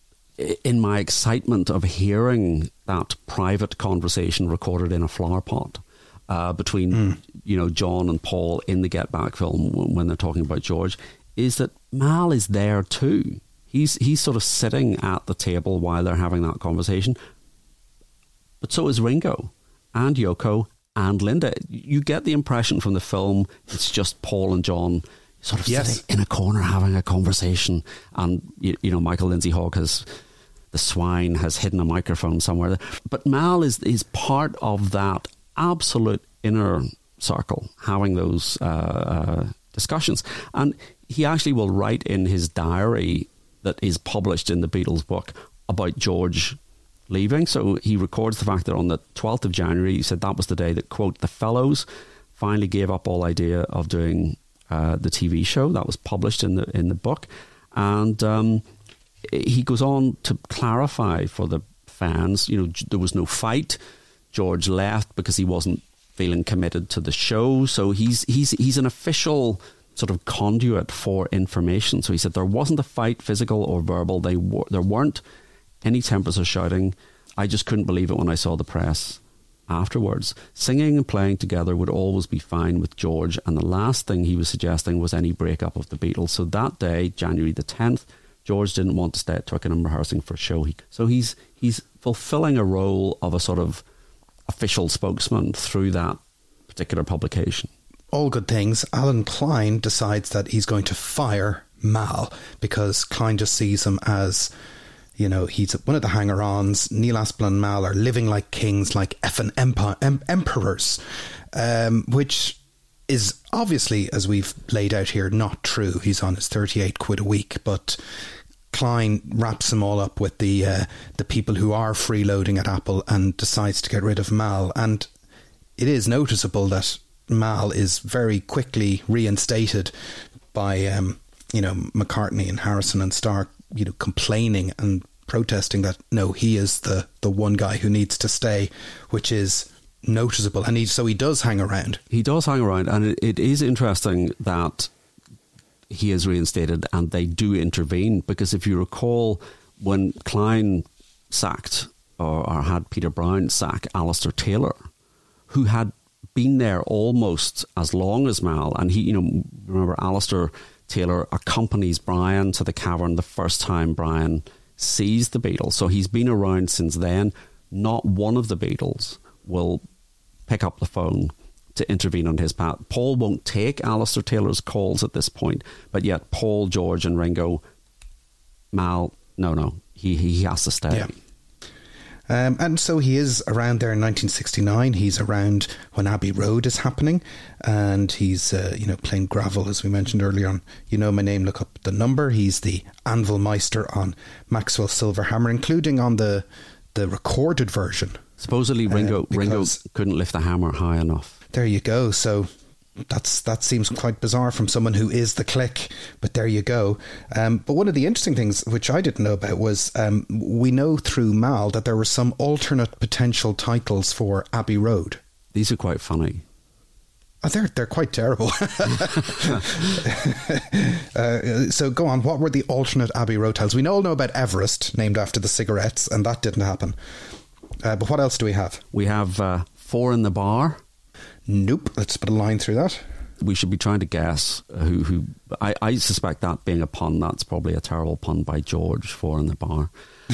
in my excitement of hearing that private conversation recorded in a flower pot between John and Paul in the Get Back film when they're talking about George, is that Mal is there too. He's sort of sitting at the table while they're having that conversation. But so is Ringo and Yoko and Linda. You get the impression from the film it's just Paul and John sort of sitting in a corner having a conversation. And, Michael Lindsay Hogg has the swine has hidden a microphone somewhere. But Mal is part of that absolute inner circle, having those discussions. And he actually will write in his diary that is published in the Beatles book about George leaving. So he records the fact that on the 12th of January, he said that was the day that, quote, the fellows finally gave up all idea of doing the TV show. That was published in the book. And he goes on to clarify for the fans, there was no fight. George left because he wasn't feeling committed to the show. So he's an official sort of conduit for information. So he said there wasn't a fight, physical or verbal. There weren't any tempers or shouting. I just couldn't believe it when I saw the press afterwards. Singing and playing together would always be fine with George, and the last thing he was suggesting was any breakup of the Beatles. So that day, January the 10th, George didn't want to stay at Twickenham rehearsing for a show. So he's fulfilling a role of a sort of official spokesman through that particular publication. All good things. Alan Klein decides that he's going to fire Mal because Klein just sees him as, he's one of the hanger-ons. Neil Aspel and Mal are living like kings, like effing emperors, which is obviously, as we've laid out here, not true. He's on his 38 quid a week, but Klein wraps them all up with the people who are freeloading at Apple and decides to get rid of Mal. And it is noticeable that Mal is very quickly reinstated by McCartney and Harrison and Starr complaining and protesting that no, he is the one guy who needs to stay, which is noticeable. And he does hang around. He does hang around, and it is interesting that he is reinstated and they do intervene, because if you recall, when Klein sacked or had Peter Brown sack Alistair Taylor, who had been there almost as long as Mal, and he, remember Alistair Taylor accompanies Brian to the cavern the first time Brian sees the Beatles, so he's been around since then. Not one of the Beatles will pick up the phone to intervene on his path. Paul won't take Alistair Taylor's calls at this point, but yet Paul, George and Ringo, Mal, no, he has to stay. Yeah. And so he is around there in 1969. He's around when Abbey Road is happening, and he's playing gravel, as we mentioned earlier on My Name, Look Up the Number. He's the Anvil Meister on Maxwell Silverhammer, including on the recorded version. Supposedly Ringo couldn't lift the hammer high enough. There you go. So that seems quite bizarre from someone who is the Click, but there you go. But one of the interesting things which I didn't know about was we know through Mal that there were some alternate potential titles for Abbey Road. These are quite funny. Oh, they're quite terrible. So go on, what were the alternate Abbey Road titles? We all know about Everest, named after the cigarettes, and that didn't happen. But what else do we have? We have Four in the Bar. Nope, let's put a line through that. We should be trying to guess who I suspect that being a pun. That's probably a terrible pun by George. Four in the Bar.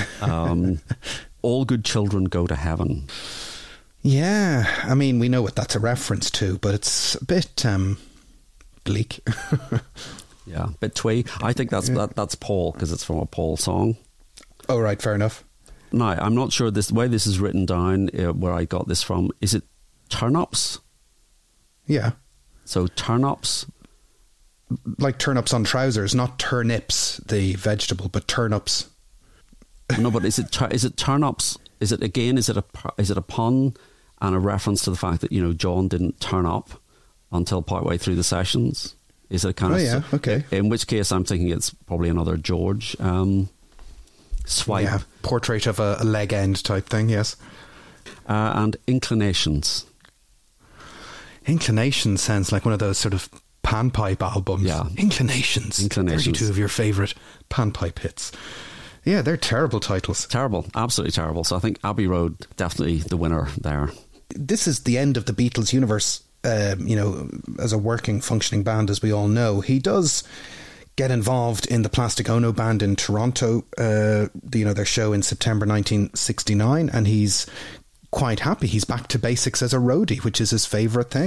All good children go to heaven. Yeah, I mean, we know what that's a reference to, but it's a bit bleak. Yeah, a bit twee. I think that's Paul, because it's from a Paul song. Oh, right, fair enough. Now, I'm not sure the way this is written down, where I got this from. Is it turnips? Yeah. So turnips, like turnips on trousers, not turnips, the vegetable, but turnips. No, but is it turnips? Is it a pun and a reference to the fact that John didn't turn up until partway through the sessions? Is it kind of? Oh yeah, okay. In which case, I'm thinking it's probably another George swipe. Yeah, portrait of a leg end type thing. Yes. And Inclinations. Inclinations sounds like one of those sort of panpipe albums. Yeah. Inclinations. 32 of your favourite panpipe hits. Yeah, they're terrible titles. Terrible, absolutely terrible. So I think Abbey Road, definitely the winner there. This is the end of the Beatles universe, as a working, functioning band, as we all know. He does get involved in the Plastic Ono Band in Toronto, their show in September 1969, and he's quite happy. He's back to basics as a roadie, which is his favourite thing.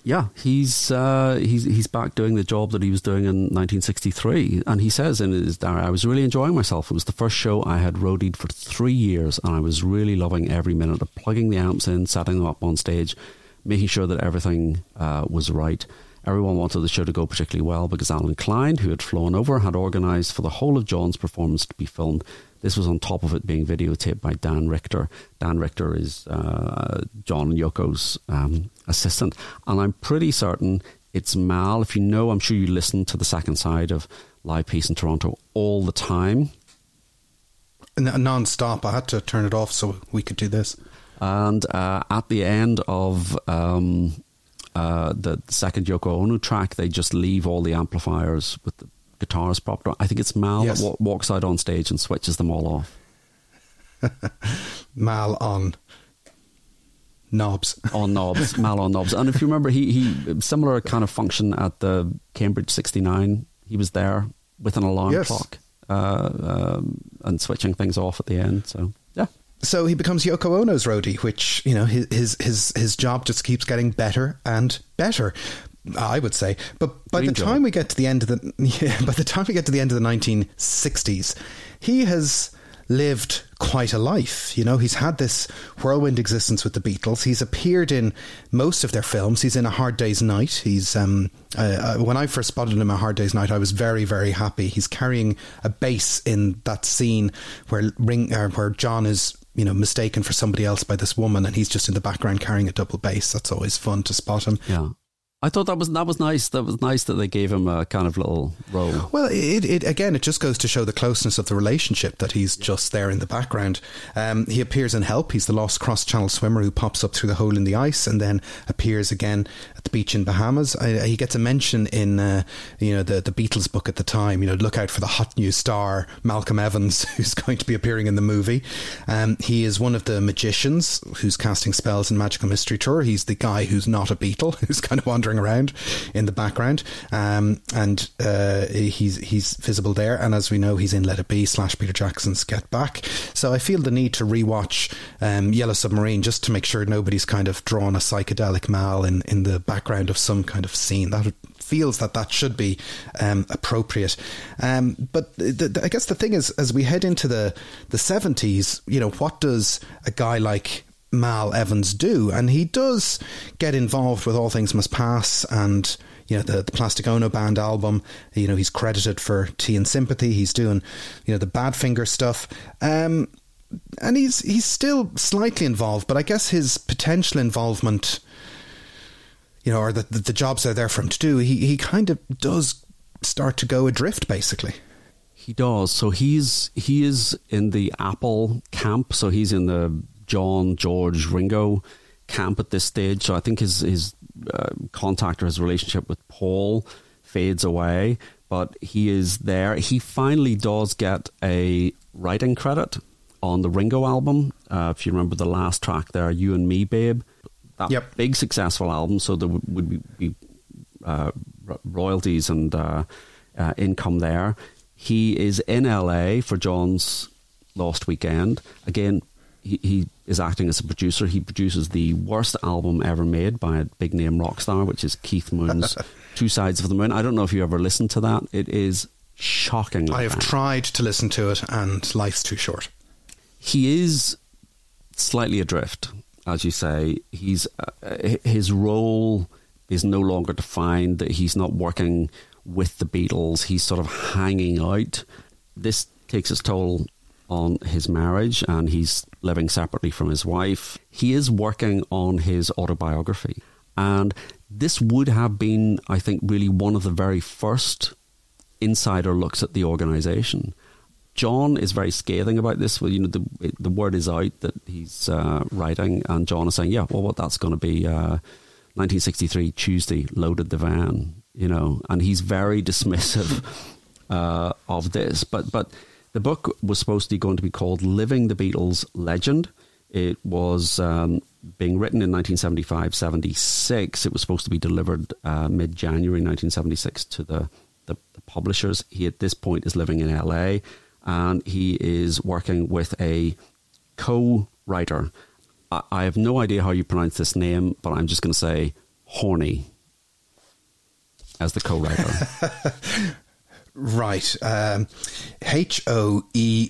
Yeah, he's back doing the job that he was doing in 1963, and he says in his diary, "I was really enjoying myself. It was the first show I had roadied for 3 years, and I was really loving every minute of plugging the amps in, setting them up on stage, making sure that everything was right. Everyone wanted the show to go particularly well because Alan Klein, who had flown over, had organised for the whole of John's performance to be filmed. This was on top of it being videotaped by Dan Richter. Dan Richter is John and Yoko's assistant. And I'm pretty certain it's Mal. If you know, I'm sure you listen to the second side of Live Peace in Toronto all the time. Non-stop. I had to turn it off so we could do this. And at the end of the second Yoko Ono track, they just leave all the amplifiers with the guitars propped on. I think it's Mal that walks out on stage and switches them all off. Mal on knobs. On knobs. Mal on knobs. And if you remember, he similar kind of function at the Cambridge 69. He was there with an alarm clock and switching things off at the end. So, yeah. So he becomes Yoko Ono's roadie, which, you know, his job just keeps getting better and better, I would say. But by the time we get to the end of the 1960s, he has lived quite a life. You know, he's had this whirlwind existence with the Beatles. He's appeared in most of their films. He's in A Hard Day's Night. He's when I first spotted him in A Hard Day's Night, I was very, very happy. He's carrying a bass in that scene where John is, you know, mistaken for somebody else by this woman, and he's just in the background carrying a double bass. That's always fun to spot him. Yeah. I thought that was nice. That was nice that they gave him a kind of little role. Well, it just goes to show the closeness of the relationship that he's just there in the background. He appears in Help. He's the lost cross-channel swimmer who pops up through the hole in the ice and then appears again at the beach in Bahamas. He gets a mention in the Beatles book at the time. You know, look out for the hot new star Malcolm Evans, who's going to be appearing in the movie. He is one of the magicians who's casting spells in Magical Mystery Tour. He's the guy who's not a Beatle, who's kind of wandering around in the background, and he's visible there. And as we know, he's in Let It Be / Peter Jackson's Get Back. So I feel the need to rewatch Yellow Submarine just to make sure nobody's kind of drawn a psychedelic Mal in the background of some kind of scene. That feels that should be appropriate. But I guess the thing is, as we head into the 70s, you know, what does a guy like Mal Evans do? And he does get involved with All Things Must Pass and, you know, the Plastic Ono Band album. You know, he's credited for Tea and Sympathy. He's doing, you know, the Badfinger stuff. And he's still slightly involved, but I guess his potential involvement, you know, or the jobs that are there for him to do, he kind of does start to go adrift, basically. He does. So he is in the Apple camp. So he's in the John, George, Ringo camp at this stage. So I think his contact or his relationship with Paul fades away, but he is there. He finally does get a writing credit on the Ringo album. If you remember the last track there, You and Me, Babe. That big successful album, so there would be royalties and income there. He is in LA for John's Lost Weekend. Again, he is acting as a producer. He produces the worst album ever made by a big name rock star, which is Keith Moon's Two Sides of the Moon. I don't know if you ever listened to that. It is shocking. I have tried to listen to it, and life's too short. He is slightly adrift, as you say. His role is no longer defined. He's not working with the Beatles. He's sort of hanging out. This takes its toll on his marriage, and he's living separately from his wife. He is working on his autobiography, and this would have been, I think, really one of the very first insider looks at the organisation. John is very scathing about this. Well, you know, the word is out that he's writing, and John is saying, yeah, well, what that's going to be 1963 Tuesday, loaded the van, you know, and he's very dismissive of this. But the book was supposed to be going to be called Living the Beatles Legend. It was being written in 1975-76. It was supposed to be delivered mid-January 1976 to the publishers. He, at this point, is living in LA, and he is working with a co-writer. I have no idea how you pronounce this name, but I'm just going to say Horny. as the co-writer. Right. Hornie.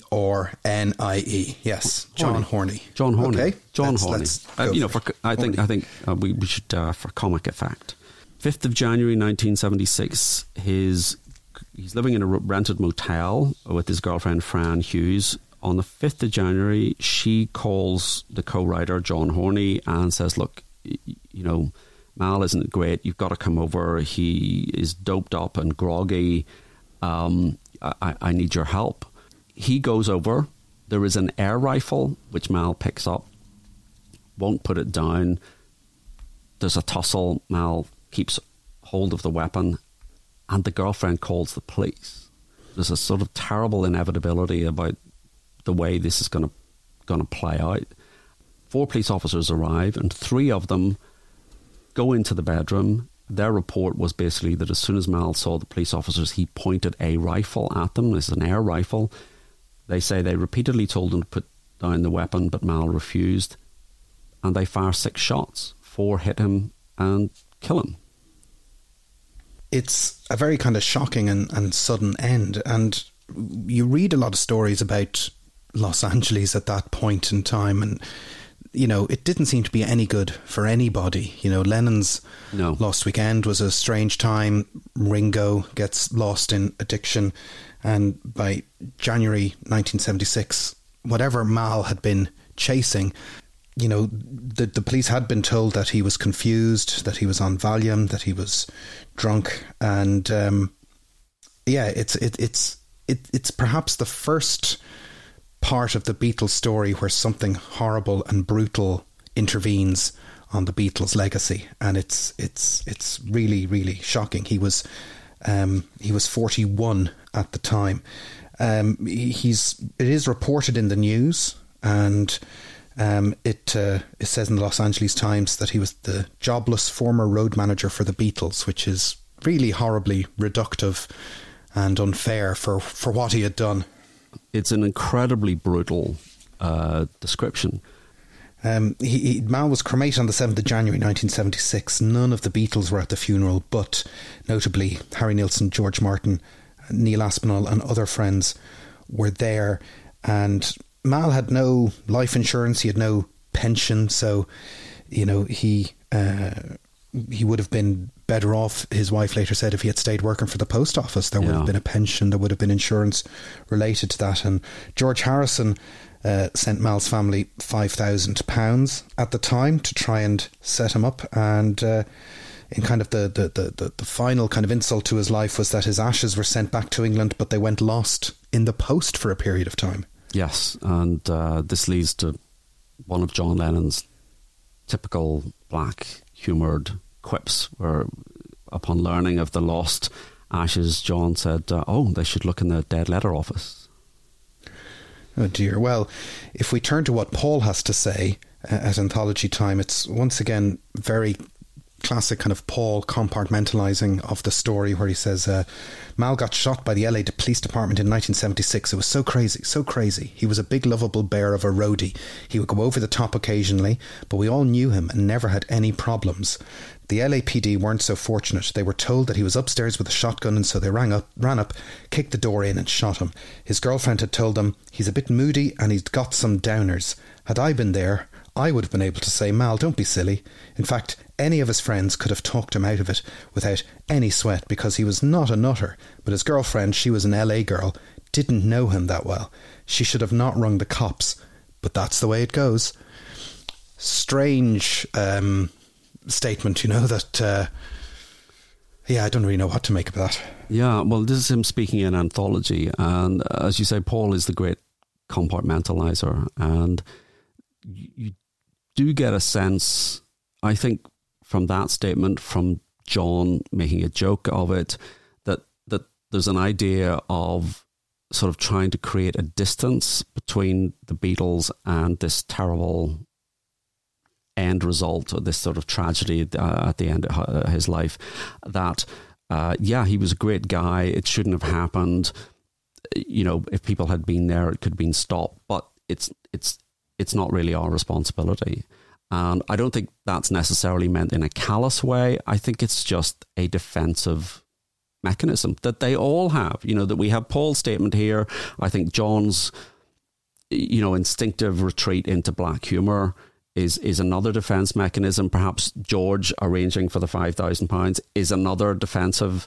Yes. John Hornie. John Hornie. Okay. John Hornie. I think we should, for comic effect. 5th of January 1976, he's living in a rented motel with his girlfriend Fran Hughes. On the 5th of January, she calls the co-writer John Hornie and says, look, Mal isn't great. You've got to come over. He is doped up and groggy. I need your help. He goes over. There is an air rifle, which Mal picks up, won't put it down. There's a tussle. Mal keeps hold of the weapon, and the girlfriend calls the police. There's a sort of terrible inevitability about the way this is going to play out. 4 police officers arrive, and 3 of them go into the bedroom. Their report was basically that as soon as Mal saw the police officers, he pointed a rifle at them. It's an air rifle. They say they repeatedly told him to put down the weapon, but Mal refused. And they fire 6 shots. 4 hit him and kill him. It's a very kind of shocking and sudden end. And you read a lot of stories about Los Angeles at that point in time, and it didn't seem to be any good for anybody. Lennon's Lost Weekend was a strange time. Ringo gets lost in addiction. And by January 1976, whatever Mal had been chasing, the police had been told that he was confused, that he was on Valium, that he was drunk. And it's perhaps the first part of the Beatles story where something horrible and brutal intervenes on the Beatles' legacy, and it's really, really shocking. He was 41 at the time. It is reported in the news, and it says in the Los Angeles Times that he was the jobless former road manager for the Beatles, which is really horribly reductive and unfair for what he had done. It's an incredibly brutal description. Mal was cremated on the 7th of January 1976. None of the Beatles were at the funeral, but notably Harry Nilsson, George Martin, Neil Aspinall and other friends were there. And Mal had no life insurance, he had no pension, so he would have been better off, his wife later said, if he had stayed working for the post office. There would have been a pension, there would have been insurance related to that. And George Harrison sent Mal's family £5,000 at the time to try and set him up. And in kind of the final kind of insult to his life was that his ashes were sent back to England, but they went lost in the post for a period of time. Yes, and this leads to one of John Lennon's typical black humoured quips, where upon learning of the lost ashes, John said, they should look in the dead letter office. Oh dear. Well, if we turn to what Paul has to say at Anthology Time, it's once again very classic kind of Paul compartmentalising of the story, where he says, Mal got shot by the LA Police Department in 1976. It was so crazy. He was a big lovable bear of a roadie. He would go over the top occasionally, but we all knew him and never had any problems. The LAPD weren't so fortunate. They were told that he was upstairs with a shotgun, and so they ran up, kicked the door in and shot him. His girlfriend had told them, he's a bit moody and he's got some downers. Had I been there, I would have been able to say, Mal, don't be silly. In fact, any of his friends could have talked him out of it without any sweat, because he was not a nutter. But his girlfriend, she was an LA girl, didn't know him that well. She should have not rung the cops. But that's the way it goes. Strange statement, that... I don't really know what to make of that. Yeah, well, this is him speaking in Anthology. And as you say, Paul is the great compartmentalizer. And you do get a sense, I think, from that statement, from John making a joke of it, that there's an idea of sort of trying to create a distance between the Beatles and this terrible end result, or this sort of tragedy at the end of his life. That, he was a great guy. It shouldn't have happened. If people had been there, it could have been stopped. But it's not really our responsibility. And I don't think that's necessarily meant in a callous way. I think it's just a defensive mechanism that they all have. You know, that we have Paul's statement here. I think John's, you know, instinctive retreat into black humour is another defence mechanism. Perhaps George arranging for the £5,000 is another defensive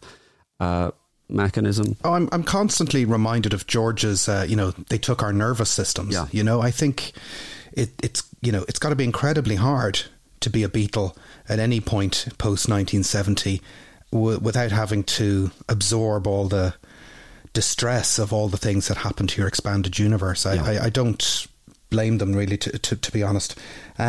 mechanism. Oh, I'm constantly reminded of George's, they took our nervous systems. Yeah. You know, I think it's got to be incredibly hard to be a Beatle at any point post 1970 without having to absorb all the distress of all the things that happened to your expanded universe. I don't blame them, really, to be honest.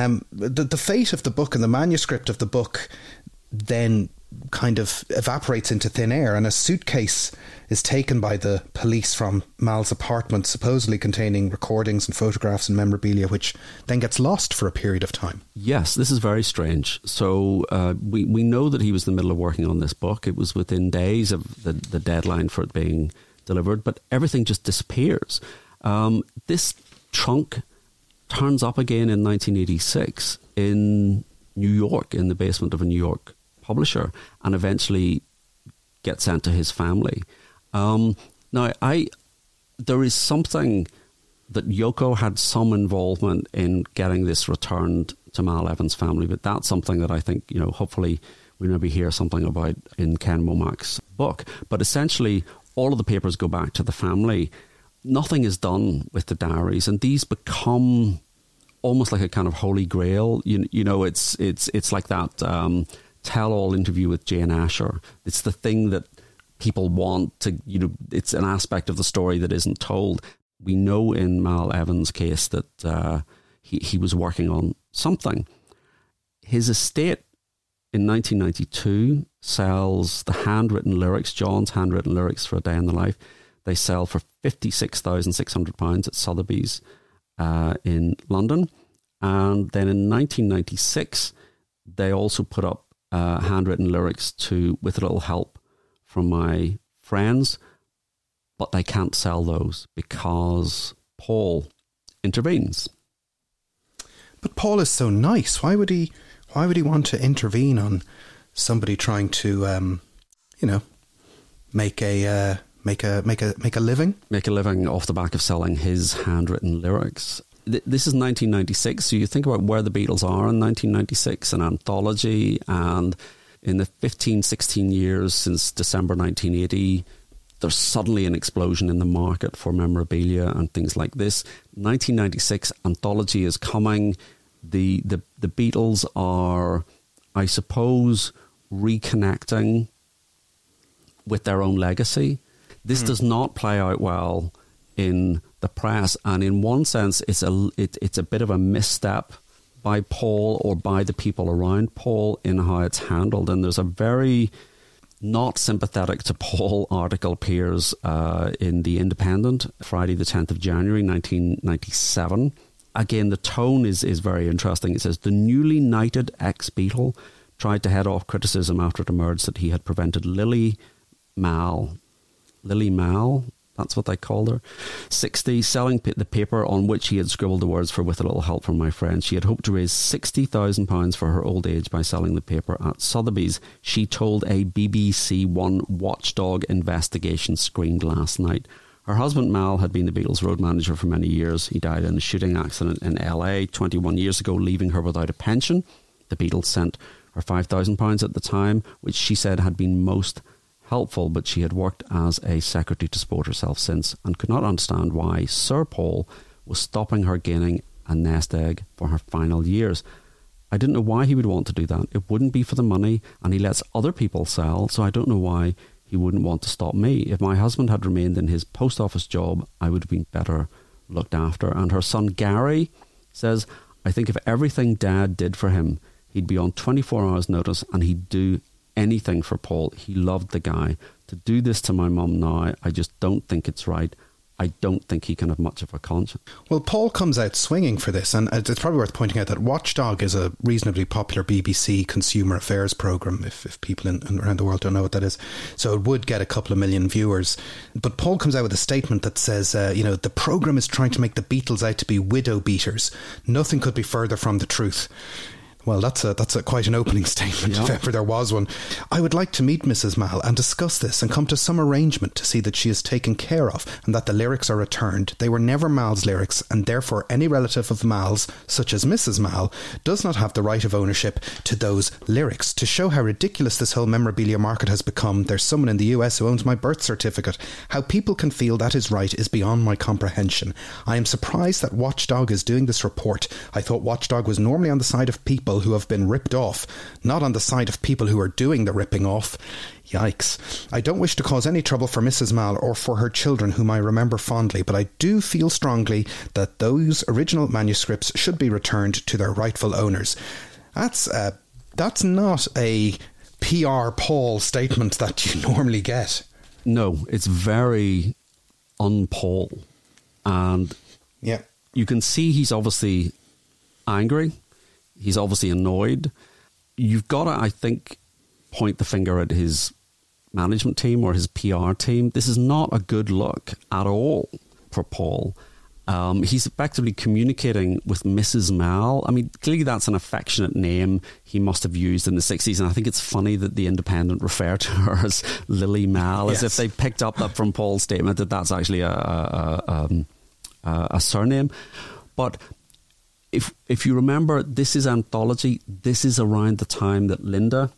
The fate of the book and the manuscript of the book then kind of evaporates into thin air, and a suitcase is taken by the police from Mal's apartment, supposedly containing recordings and photographs and memorabilia, which then gets lost for a period of time. Yes, this is very strange. So we know that he was in the middle of working on this book. It was within days of the deadline for it being delivered, but everything just disappears. This trunk turns up again in 1986 in New York, in the basement of a New York publisher, and eventually gets sent to his family. Now, there is something that Yoko had some involvement in getting this returned to Mal Evans' family, but that's something that I think, you know, hopefully we maybe hear something about in Ken Womack's book. But essentially, all of the papers go back to the family. Nothing is done with the diaries, and these become almost like a kind of holy grail. You know, it's like that tell-all interview with Jane Asher. It's the thing that people want to, you know, it's an aspect of the story that isn't told. We know in Mal Evans' case that he was working on something. His estate in 1992 sells the handwritten lyrics, John's handwritten lyrics for A Day in the Life. They sell for £56,600 at Sotheby's in London. And then in 1996, they also put up handwritten lyrics to With a Little Help from My Friends, but they can't sell those because Paul intervenes. But Paul is so nice. Why would he want to intervene on somebody trying to, make a living? Make a living off the back of selling his handwritten lyrics. This is 1996, so you think about where the Beatles are in 1996, an anthology, and in the 15, 16 years since December 1980, there's suddenly an explosion in the market for memorabilia and things like this. 1996, anthology is coming. The Beatles are, I suppose, reconnecting with their own legacy. This does not play out well in the press, and in one sense it's a bit of a misstep by Paul or by the people around Paul in how it's handled. And there's a very not sympathetic to Paul article appears in The Independent, Friday the 10th of January 1997. Again, the tone is very interesting. It says, the newly knighted ex-Beatle tried to head off criticism after it emerged that he had prevented Lily Mal, that's what they called her, 60, selling the paper on which he had scribbled the words for With a Little Help from My Friends. She had hoped to raise £60,000 for her old age by selling the paper at Sotheby's. She told a BBC One watchdog investigation screened last night. Her husband Mal had been the Beatles' road manager for many years. He died in a shooting accident in LA 21 years ago, leaving her without a pension. The Beatles sent her £5,000 at the time, which she said had been most helpful, but she had worked as a secretary to support herself since and could not understand why Sir Paul was stopping her gaining a nest egg for her final years. I didn't know why he would want to do that. It wouldn't be for the money, and he lets other people sell, so I don't know why he wouldn't want to stop me. If my husband had remained in his post office job, I would have been better looked after. And her son Gary says, I think if everything Dad did for him, he'd be on 24 hours notice and he'd do anything for Paul. He loved the guy. To do this to my mum now, I just don't think it's right. I don't think he can have much of a conscience. Well, Paul comes out swinging for this, and it's probably worth pointing out that Watchdog is a reasonably popular BBC consumer affairs programme, if people around the world don't know what that is. So it would get a couple of million viewers. But Paul comes out with a statement that says, the programme is trying to make the Beatles out to be widow beaters. Nothing could be further from the truth. Well, that's quite an opening statement, if ever there was one. I would like to meet Mrs. Mal and discuss this and come to some arrangement to see that she is taken care of and that the lyrics are returned. They were never Mal's lyrics, and therefore any relative of Mal's, such as Mrs. Mal, does not have the right of ownership to those lyrics. To show how ridiculous this whole memorabilia market has become, there's someone in the US who owns my birth certificate. How people can feel that is right is beyond my comprehension. I am surprised that Watchdog is doing this report. I thought Watchdog was normally on the side of people who have been ripped off, not on the side of people who are doing the ripping off. Yikes. I don't wish to cause any trouble for Mrs. Mal or for her children, whom I remember fondly, but I do feel strongly that those original manuscripts should be returned to their rightful owners. That's not a PR Paul statement that you normally get. No, it's very un-Paul. And you can see he's obviously angry. He's obviously annoyed. You've got to, I think, point the finger at his management team or his PR team. This is not a good look at all for Paul. He's effectively communicating with Mrs. Mal. I mean, clearly that's an affectionate name he must have used in the 60s. And I think it's funny that the Independent refer to her as Lily Mal, as if they picked up that from Paul's statement that that's actually a surname. But if you remember, this is anthology. This is around the time that Linda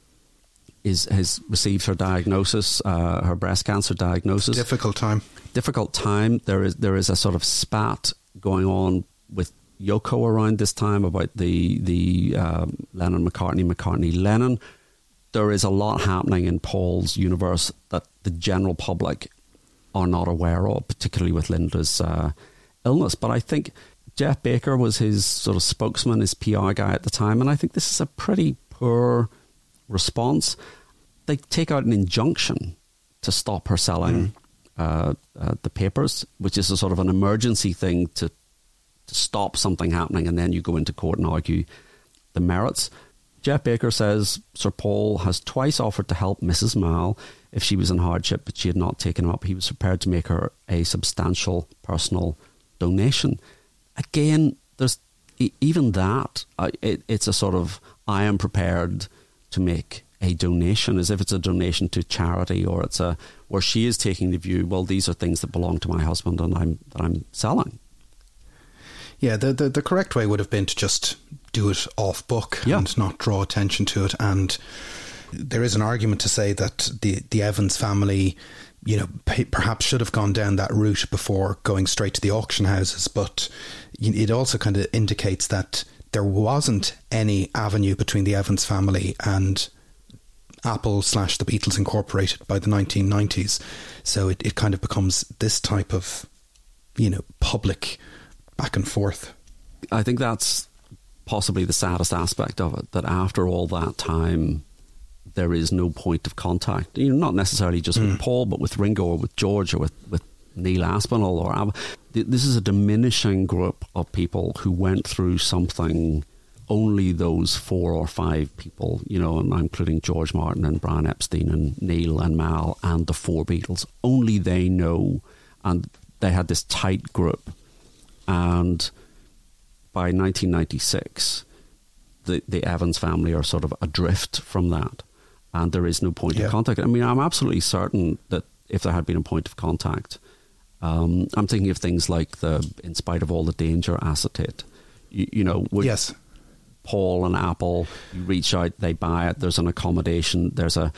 has received her diagnosis, her breast cancer diagnosis. Difficult time. There is a sort of spat going on with Yoko around this time about the Lennon-McCartney Lennon. There is a lot happening in Paul's universe that the general public are not aware of, particularly with Linda's illness. But I think Jeff Baker was his sort of spokesman, his PR guy at the time, and I think this is a pretty poor response. They take out an injunction to stop her selling the papers, which is a sort of an emergency thing to stop something happening, and then you go into court and argue the merits. Jeff Baker says Sir Paul has twice offered to help Mrs. Mal if she was in hardship, but she had not taken him up. He was prepared to make her a substantial personal donation. Again, there's even that. It's a sort of, I am prepared to make a donation, as if it's a donation to charity, or it's where she is taking the view, well, these are things that belong to my husband and I'm selling. Yeah, the correct way would have been to just do it off book and not draw attention to it. And there is an argument to say that the Evans family, perhaps should have gone down that route before going straight to the auction houses. But it also kind of indicates that there wasn't any avenue between the Evans family and Apple / the Beatles Incorporated by the 1990s. So it kind of becomes this type of, public back and forth. I think that's possibly the saddest aspect of it, that after all that time, there is no point of contact. Not necessarily just with Paul, but with Ringo or with George or with Neil Aspinall or Ab. This is a diminishing group of people who went through something only those 4 or 5 people, and I'm including George Martin and Brian Epstein and Neil and Mal and the 4 Beatles. Only they know, and they had this tight group. And by 1996, the Evans family are sort of adrift from that, and there is no point of contact. I mean, I'm absolutely certain that if there had been a point of contact, I'm thinking of things like the In Spite of All the Danger acetate. Yes. Paul and Apple, you reach out, they buy it, there's an accommodation,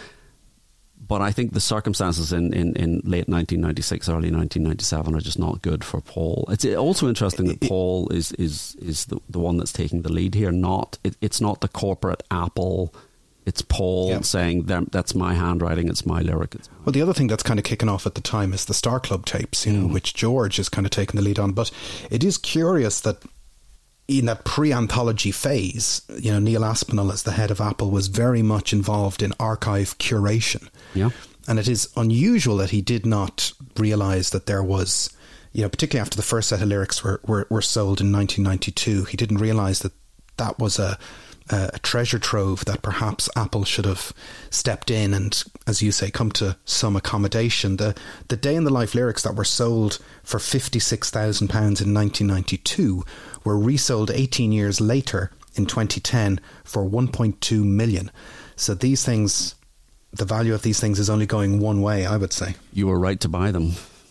but I think the circumstances in late 1996, early 1997 are just not good for Paul. It's also interesting that Paul is the one that's taking the lead here. It's not the corporate Apple. It's Paul saying that's my handwriting, it's my lyric. Well, the other thing that's kind of kicking off at the time is the Star Club tapes, which George is kind of taking the lead on. But it is curious that in that pre-anthology phase, Neil Aspinall, as the head of Apple, was very much involved in archive curation. Yeah. And it is unusual that he did not realise that there was particularly after the first set of lyrics were sold in 1992, he didn't realise that was a treasure trove that perhaps Apple should have stepped in and, as you say, come to some accommodation. The Day in the Life lyrics that were sold for £56,000 in 1992 were resold 18 years later in 2010 for 1.2 million. So these things, the value of these things is only going one way, I would say. You were right to buy them.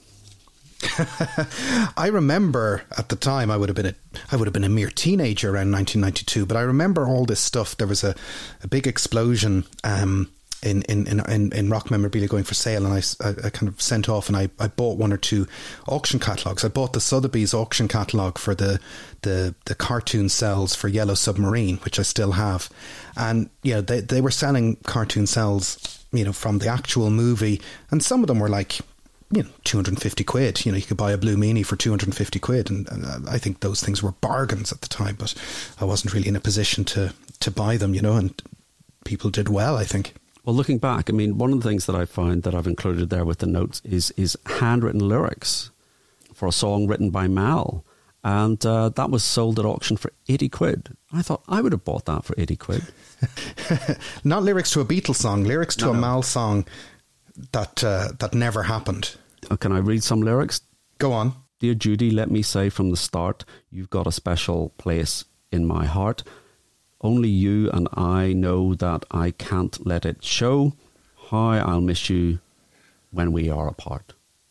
I remember at the time I would have been a mere teenager around 1992, but I remember all this stuff. There was a big explosion in rock memorabilia going for sale, and I kind of sent off and I bought one or two auction catalogues. I bought the Sotheby's auction catalogue for the cartoon cells for Yellow Submarine, which I still have, and they were selling cartoon cells from the actual movie, and some of them were like 250 quid. You could buy a Blue Meanie for 250 quid, and I think those things were bargains at the time, but I wasn't really in a position to buy them, and people did well, I think. Well, looking back, I mean, one of the things that I found that I've included there with the notes is handwritten lyrics for a song written by Mal, and that was sold at auction for 80 quid. I thought I would have bought that for 80 quid. Not lyrics to a Beatles song, lyrics to a Mal song that never happened. Can I read some lyrics? Go on. Dear Judy, let me say from the start, you've got a special place in my heart. Only you and I know that I can't let it show how I'll miss you when we are apart.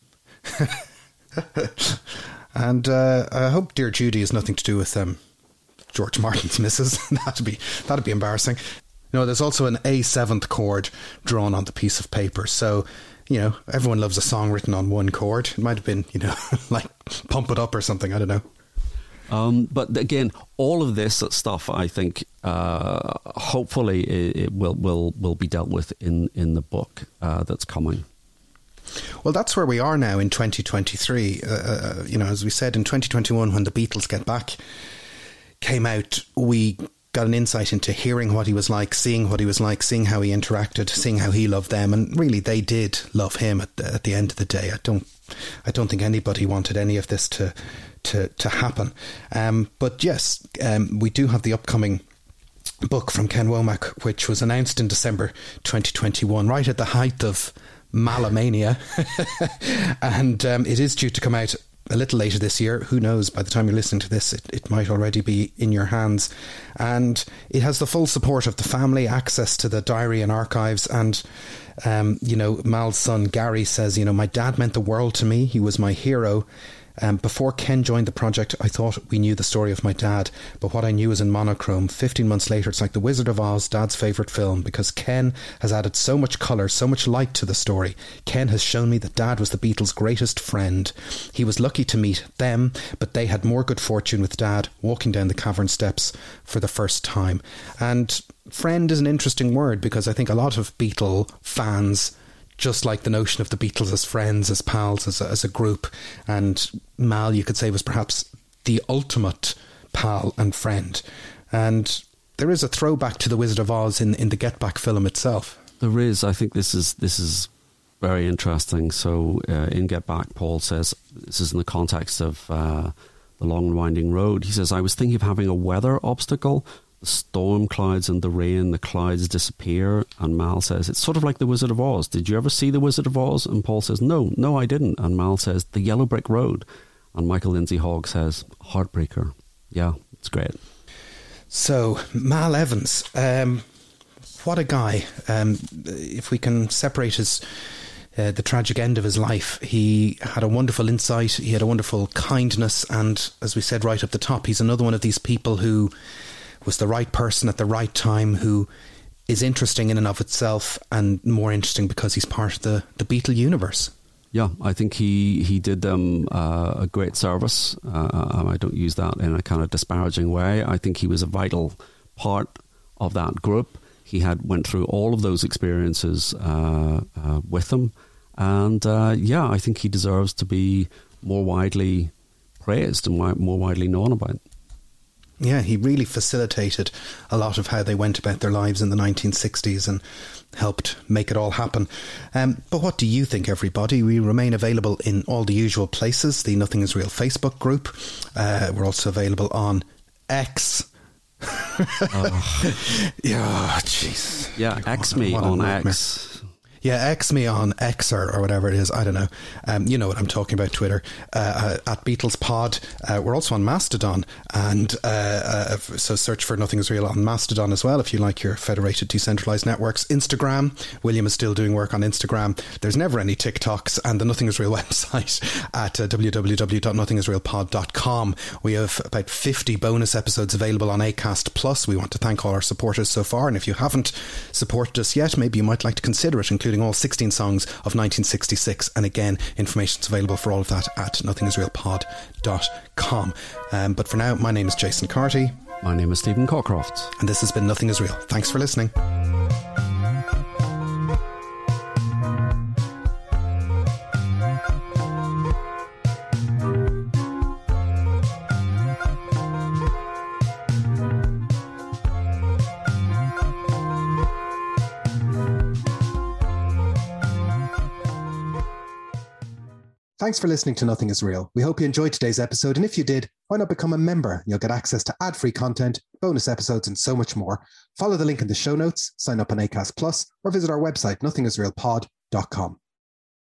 And I hope Dear Judy has nothing to do with George Martin's missus. That'd be embarrassing. There's also an A7th chord drawn on the piece of paper. So, everyone loves a song written on one chord. It might have been, like Pump It Up or something. I don't know. But again, all of this stuff, I think, hopefully it will be dealt with in the book that's coming. Well, that's where we are now in 2023. As we said, in 2021, when the Beatles Get Back came out, we got an insight into hearing what he was like, seeing what he was like, seeing how he interacted, seeing how he loved them, and really they did love him at the end of the day. I don't think anybody wanted any of this to happen. But yes, we do have the upcoming book from Ken Womack, which was announced in December 2021, right at the height of Malomania, and it is due to come out a little later this year. Who knows, by the time you're listening to this, it might already be in your hands. And it has the full support of the family, access to the diary and archives. And, Mal's son Gary says, my dad meant the world to me. He was my hero. Before Ken joined the project, I thought we knew the story of my dad, but what I knew was in monochrome. 15 months later, it's like The Wizard of Oz, Dad's favourite film, because Ken has added so much colour, so much light to the story. Ken has shown me that Dad was the Beatles' greatest friend. He was lucky to meet them, but they had more good fortune with Dad walking down the cavern steps for the first time. And friend is an interesting word, because I think a lot of Beatle fans just like the notion of the Beatles as friends, as pals, as a group. And Mal, you could say, was perhaps the ultimate pal and friend. And there is a throwback to The Wizard of Oz in the Get Back film itself. There is. I think this is very interesting. So in Get Back, Paul says, this is in the context of The Long and Winding Road. He says, I was thinking of having a weather obstacle. The storm clouds and the rain, the clouds disappear. And Mal says, it's sort of like The Wizard of Oz. Did you ever see The Wizard of Oz? And Paul says, no, I didn't. And Mal says, The Yellow Brick Road. And Michael Lindsay Hogg says, Heartbreaker. Yeah, it's great. So, Mal Evans, what a guy. If we can separate the tragic end of his life, he had a wonderful insight, he had a wonderful kindness, and as we said right up the top, he's another one of these people who was the right person at the right time, who is interesting in and of itself, and more interesting because he's part of the Beatle universe. Yeah, I think he did them a great service. I don't use that in a kind of disparaging way. I think he was a vital part of that group. He went through all of those experiences with them. And I think he deserves to be more widely praised and more widely known about. Yeah, he really facilitated a lot of how they went about their lives in the 1960s and helped make it all happen. But what do you think, everybody? We remain available in all the usual places. The Nothing Is Real Facebook group. We're also available on X. Yeah, jeez. Yeah, X me on X. Yeah, X me on X or whatever it is. I don't know. You know what I'm talking about, Twitter. At Beatles Pod. We're also on Mastodon. And so search for Nothing Is Real on Mastodon as well if you like your federated decentralized networks. Instagram. William is still doing work on Instagram. There's never any TikToks. And the Nothing Is Real website at www.nothingisrealpod.com. We have about 50 bonus episodes available on Acast Plus. We want to thank all our supporters so far. And if you haven't supported us yet, maybe you might like to consider it, including all 16 songs of 1966. And again, information's available for all of that at nothingisrealpod.com. But for now, my name is Jason Carty. My name is Stephen Cockcroft. And this has been Nothing Is Real. Thanks for listening. Thanks for listening to Nothing Is Real. We hope you enjoyed today's episode, and if you did, why not become a member? You'll get access to ad-free content, bonus episodes, and so much more. Follow the link in the show notes, sign up on Acast Plus, or visit our website, nothingisrealpod.com.